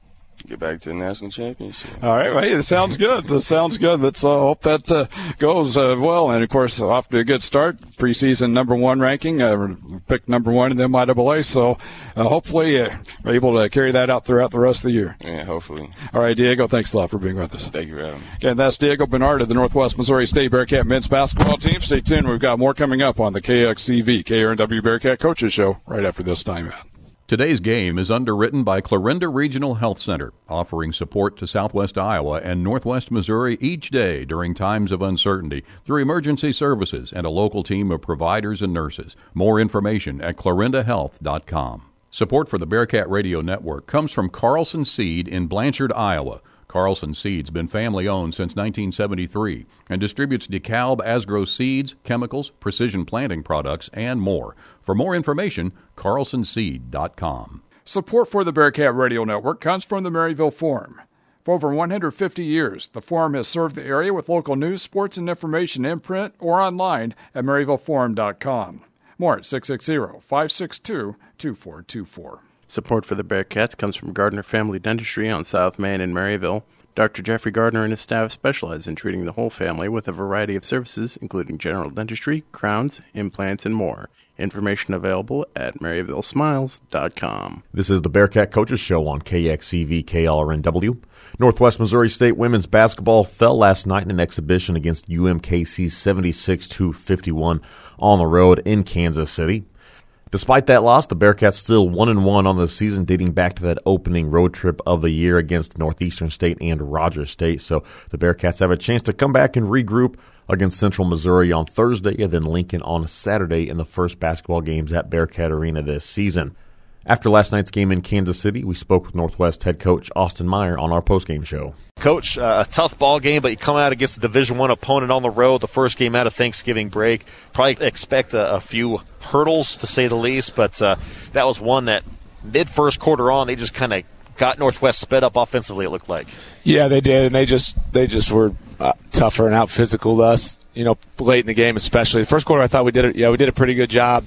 K: get back to the national championship.
I: All right, well, hey, it sounds good. It sounds good. Let's uh, hope that uh, goes uh, well. And, of course, off to a good start. Preseason number one ranking, uh, picked number one in the M I A A, so uh, hopefully uh, we're able to carry that out throughout the rest of the year.
K: Yeah, hopefully.
I: All right, Diego, thanks a lot for being with us.
K: Thank you for having me.
I: And that's Diego Bernard of the Northwest Missouri State Bearcat men's basketball team. Stay tuned. We've got more coming up on the K X C V, K R N W Bearcat Coaches Show right after this time.
G: Today's game is underwritten by Clarinda Regional Health Center, offering support to Southwest Iowa and Northwest Missouri each day during times of uncertainty through emergency services and a local team of providers and nurses. More information at clarinda health dot com. Support for the Bearcat Radio Network comes from Carlson Seed in Blanchard, Iowa. Carlson Seed's been family-owned since nineteen seventy-three and distributes DeKalb Asgrow seeds, chemicals, precision planting products, and more. For more information, carlson seed dot com.
A: Support for the Bearcat Radio Network comes from the Maryville Forum. For over one hundred fifty years, the Forum has served the area with local news, sports, and information in print or online at maryville forum dot com. More at six six zero, five six two, two four two four.
C: Support for the Bearcats comes from Gardner Family Dentistry on South Main in Maryville. Doctor Jeffrey Gardner and his staff specialize in treating the whole family with a variety of services, including general dentistry, crowns, implants, and more. Information available at maryville smiles dot com.
B: This is the Bearcat Coaches Show on K X C V K R N W. Northwest Missouri State women's basketball fell last night in an exhibition against U M K C seventy-six to fifty-one on the road in Kansas City. Despite that loss, the Bearcats still one and one on the season, dating back to that opening road trip of the year against Northeastern State and Rogers State. So the Bearcats have a chance to come back and regroup against Central Missouri on Thursday and then Lincoln on Saturday in the first basketball games at Bearcat Arena this season. After last night's game in Kansas City, we spoke with Northwest head coach Austin Meyer on our postgame show.
L: Coach, uh, a tough ball game, but you come out against a Division One opponent on the road, the first game out of Thanksgiving break. Probably expect a, a few hurdles, to say the least, but uh, that was one that mid-first quarter on, they just kind of got Northwest sped up offensively, it looked like.
M: Yeah, they did, and they just they just were uh, tougher and out-physicaled us, you know, late in the game especially. The first quarter, I thought we did it. Yeah, we did a pretty good job.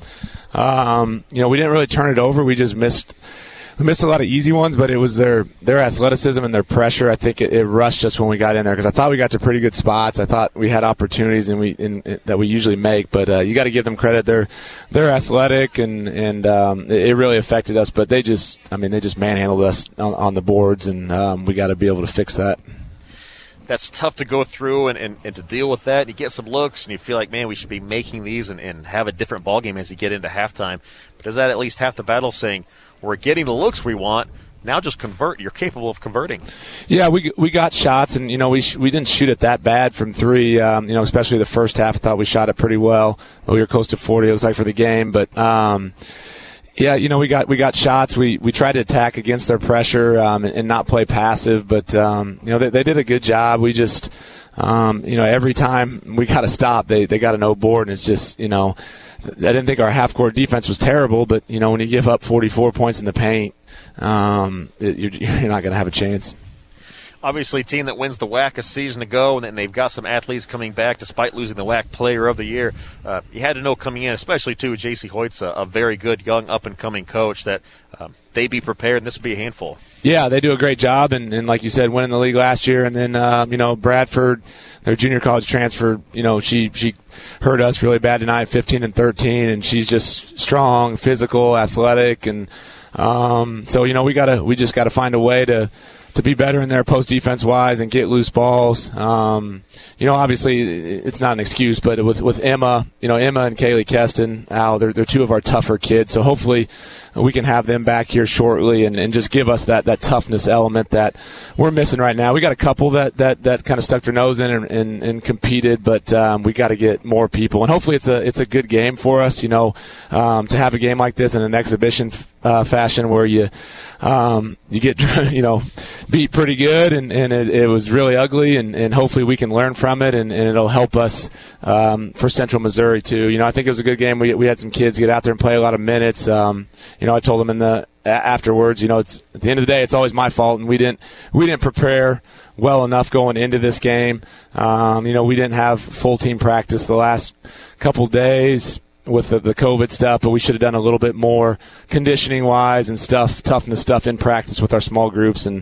M: Um, you know, we didn't really turn it over. We just missed we missed a lot of easy ones, but it was their their athleticism and their pressure. I think it, it rushed us when we got in there because I thought we got to pretty good spots. I thought we had opportunities and we in, in, that we usually make, but uh, you got to give them credit. They're they're athletic and and um, it, it really affected us. But they just, I mean, they just manhandled us on, on the boards, and um, we got to be able to fix that.
L: That's tough to go through and, and, and to deal with that. You get some looks, and you feel like, man, we should be making these and, and have a different ball game as you get into halftime. But is that at least half the battle, saying we're getting the looks we want, now just convert. You're capable of converting.
M: Yeah, we we got shots, and, you know, we sh- we didn't shoot it that bad from three, um, you know, especially the first half. I thought we shot it pretty well. We were close to forty, it was like, for the game. But, um, yeah, you know, we got we got shots. We we tried to attack against their pressure um, and, and not play passive. But, um, you know, they, they did a good job. We just, um, you know, every time we got to stop, they, they got an O board. And it's just, you know, I didn't think our half-court defense was terrible. But, you know, when you give up forty-four points in the paint, um, it, you're, you're not going to have a chance.
L: Obviously, a team that wins the W A C a season ago, and then they've got some athletes coming back despite losing the W A C Player of the Year. Uh, you had to know coming in, especially, too, J C Hoyt's a, a very good, young, up-and-coming coach, that um, they be prepared, and this would be a handful.
M: Yeah, they do a great job, and, and like you said, winning the league last year. And then, um, you know, Bradford, their junior college transfer, you know, she, she hurt us really bad tonight, fifteen and thirteen, and she's just strong, physical, athletic. And um, so, you know, we gotta we just got to find a way to – to be better in there post defense wise and get loose balls. Um, you know, obviously it's not an excuse, but with with Emma, you know, Emma and Kaylee Keston, Al, they're they're two of our tougher kids. So hopefully we can have them back here shortly and, and just give us that, that toughness element that we're missing right now. We got a couple that, that, that kind of stuck their nose in and, and, and competed, but um, we got to get more people. And hopefully it's a it's a good game for us, you know, um, to have a game like this in an exhibition uh, fashion where you um, you get, you know, beat pretty good and, and it, it was really ugly, and, and hopefully we can learn from it and, and it'll help us um, for Central Missouri too. You know, I think it was a good game. We we had some kids get out there and play a lot of minutes. Um, you know, I told them in the afterwards, you know, it's at the end of the day, it's always my fault, and we didn't we didn't prepare well enough going into this game. Um, you know, we didn't have full team practice the last couple days with the, the COVID stuff, but we should have done a little bit more conditioning wise and stuff, toughness stuff in practice with our small groups. And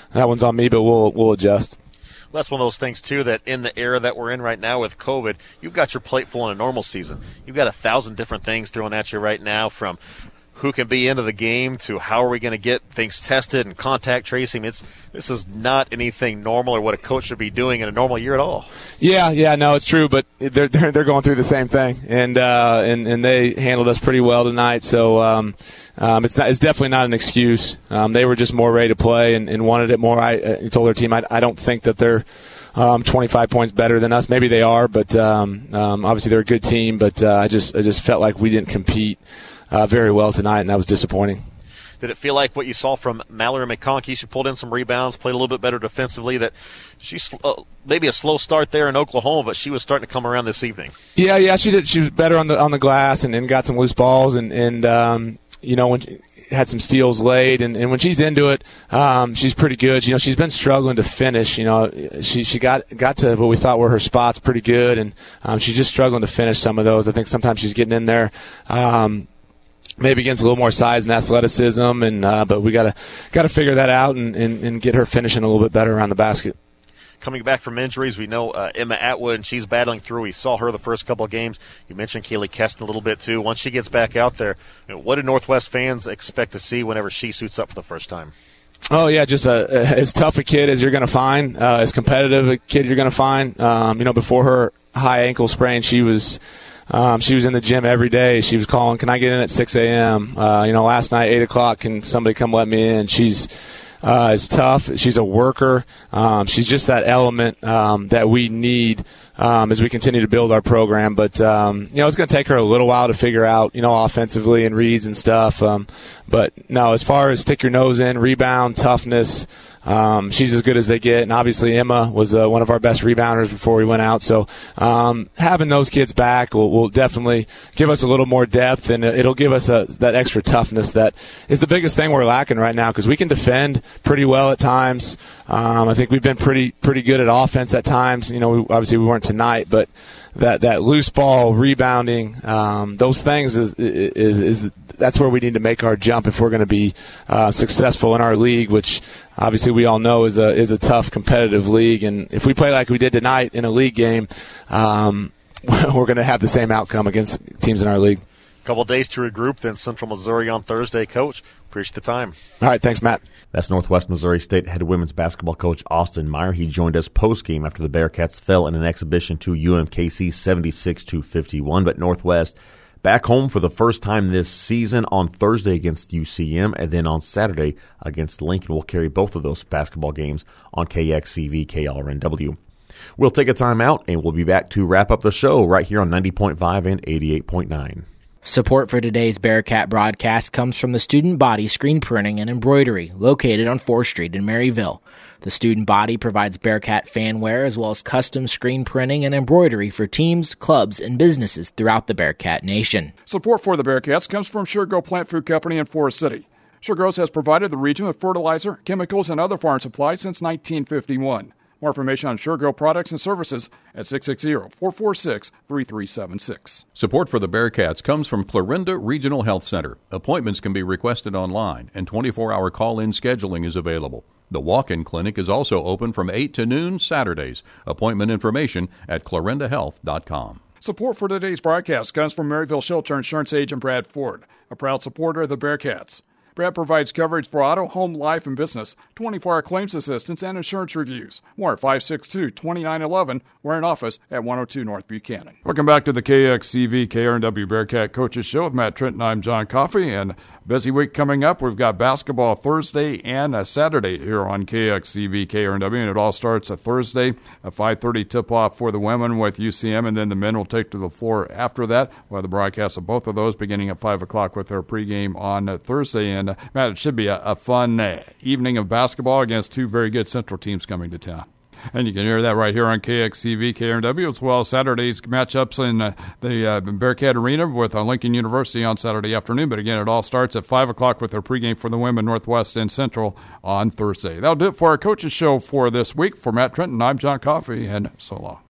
M: that one's on me, but we'll we'll adjust.
L: Well, that's one of those things, too, that in the era that we're in right now with COVID, you've got your plate full in a normal season. You've got a thousand different things thrown at you right now, from who can be into the game to how are we going to get things tested and contact tracing. It's This is not anything normal or what a coach should be doing in a normal year at all.
M: Yeah, yeah, no, it's true, but they're they're, they're going through the same thing, and uh, and and they handled us pretty well tonight. So um, um, it's not it's definitely not an excuse. Um, they were just more ready to play and, and wanted it more. I uh, told their team I, I don't think that they're um, twenty-five points better than us. Maybe they are, but um, um, obviously they're a good team. But uh, I just I just felt like we didn't compete Uh, very well tonight, and that was disappointing.
L: Did it feel like what you saw from Mallory McConkey? She pulled in some rebounds, played a little bit better defensively. That she's uh, maybe a slow start there in Oklahoma, but she was starting to come around this evening.
M: Yeah, yeah, she did. She was better on the on the glass and, and got some loose balls, and and um, you know when she had some steals laid, and, and when she's into it, um, she's pretty good. You know, she's been struggling to finish. You know, she she got got to what we thought were her spots pretty good, and um, she's just struggling to finish some of those. I think sometimes she's getting in there. Um, Maybe against a little more size and athleticism, and uh, but we gotta gotta figure that out and, and, and get her finishing a little bit better around the basket.
L: Coming back from injuries, we know uh, Emma Atwood, and she's battling through. We saw her the first couple of games. You mentioned Kaylee Keston a little bit too. Once she gets back out there, you know, what do Northwest fans expect to see whenever she suits up for the first time?
M: Oh yeah, just a, a, as tough a kid as you're going to find, uh, as competitive a kid you're going to find. Um, you know, before her high ankle sprain, she was. Um, she was in the gym every day. She was calling, "Can I get in at six a.m.? Uh, you know, last night, eight o'clock, can somebody come let me in?" She's uh, is tough. She's a worker. Um, she's just that element um, that we need um, as we continue to build our program. But, um, you know, it's going to take her a little while to figure out, you know, offensively and reads and stuff. Um, but, no, as far as stick your nose in, rebound, toughness, Um, she's as good as they get, and obviously Emma was uh, one of our best rebounders before we went out. So um, having those kids back will, will definitely give us a little more depth, and it'll give us a, that extra toughness that is the biggest thing we're lacking right now, because we can defend pretty well at times. Um, I think we've been pretty pretty good at offense at times. You know, we, obviously we weren't tonight, but that that loose ball rebounding, um, those things is, is is that's where we need to make our jump if we're going to be uh, successful in our league, which obviously we all know is a is a tough competitive league. And if we play like we did tonight in a league game, um, we're going to have the same outcome against teams in our league.
L: A couple of days to regroup, then Central Missouri on Thursday. Coach, appreciate the time.
M: All right, thanks, Matt.
B: That's Northwest Missouri State head women's basketball coach Austin Meyer. He joined us post-game after the Bearcats fell in an exhibition to U M K C seventy-six to fifty-one. But Northwest back home for the first time this season on Thursday against U C M, and then on Saturday against Lincoln. We'll carry both of those basketball games on K X C V, K L R N W. We'll take a time out, and we'll be back to wrap up the show right here on ninety point five and eighty-eight point nine.
E: Support for today's Bearcat broadcast comes from the Student Body Screen Printing and Embroidery, located on fourth Street in Maryville. The Student Body provides Bearcat fanware as well as custom screen printing and embroidery for teams, clubs, and businesses throughout the Bearcat Nation.
A: Support for the Bearcats comes from Suregrow Plant Food Company in Forest City. Suregrows has provided the region with fertilizer, chemicals, and other farm supplies since nineteen fifty-one. More information on Suregrow products and services at six six zero, four four six, three three seven six.
G: Support for the Bearcats comes from Clarinda Regional Health Center. Appointments can be requested online, and twenty-four hour call-in scheduling is available. The walk-in clinic is also open from eight to noon Saturdays. Appointment information at clarinda health dot com.
A: Support for today's broadcast comes from Maryville Shelter Insurance agent Brad Ford, a proud supporter of the Bearcats. Brad provides coverage for auto, home, life, and business, twenty-four hour claims assistance, and insurance reviews. More at five six two, two nine one one. We're in office at one oh two North Buchanan. Welcome back to the K X C V K R N W Bearcat Coaches Show with Matt Trenton. I'm John Coffey, and busy week coming up. We've got basketball Thursday and a Saturday here on K X C V K R N W, and it all starts a Thursday, a five thirty tip-off for the women with U C M, and then the men will take to the floor after that. We'll have the broadcast of both of those beginning at five o'clock with their pregame on uh, Thursday. And, uh, Matt, it should be a, a fun uh, evening of basketball against two very good Central teams coming to town. And you can hear that right here on K X C V, K R N W, as well as Saturday's matchups in uh, the uh, Bearcat Arena with uh, Lincoln University on Saturday afternoon. But again, it all starts at five o'clock with their pregame for the women, Northwest and Central, on Thursday. That'll do it for our coaches show for this week. For Matt Trenton, I'm John Coffey, and so long.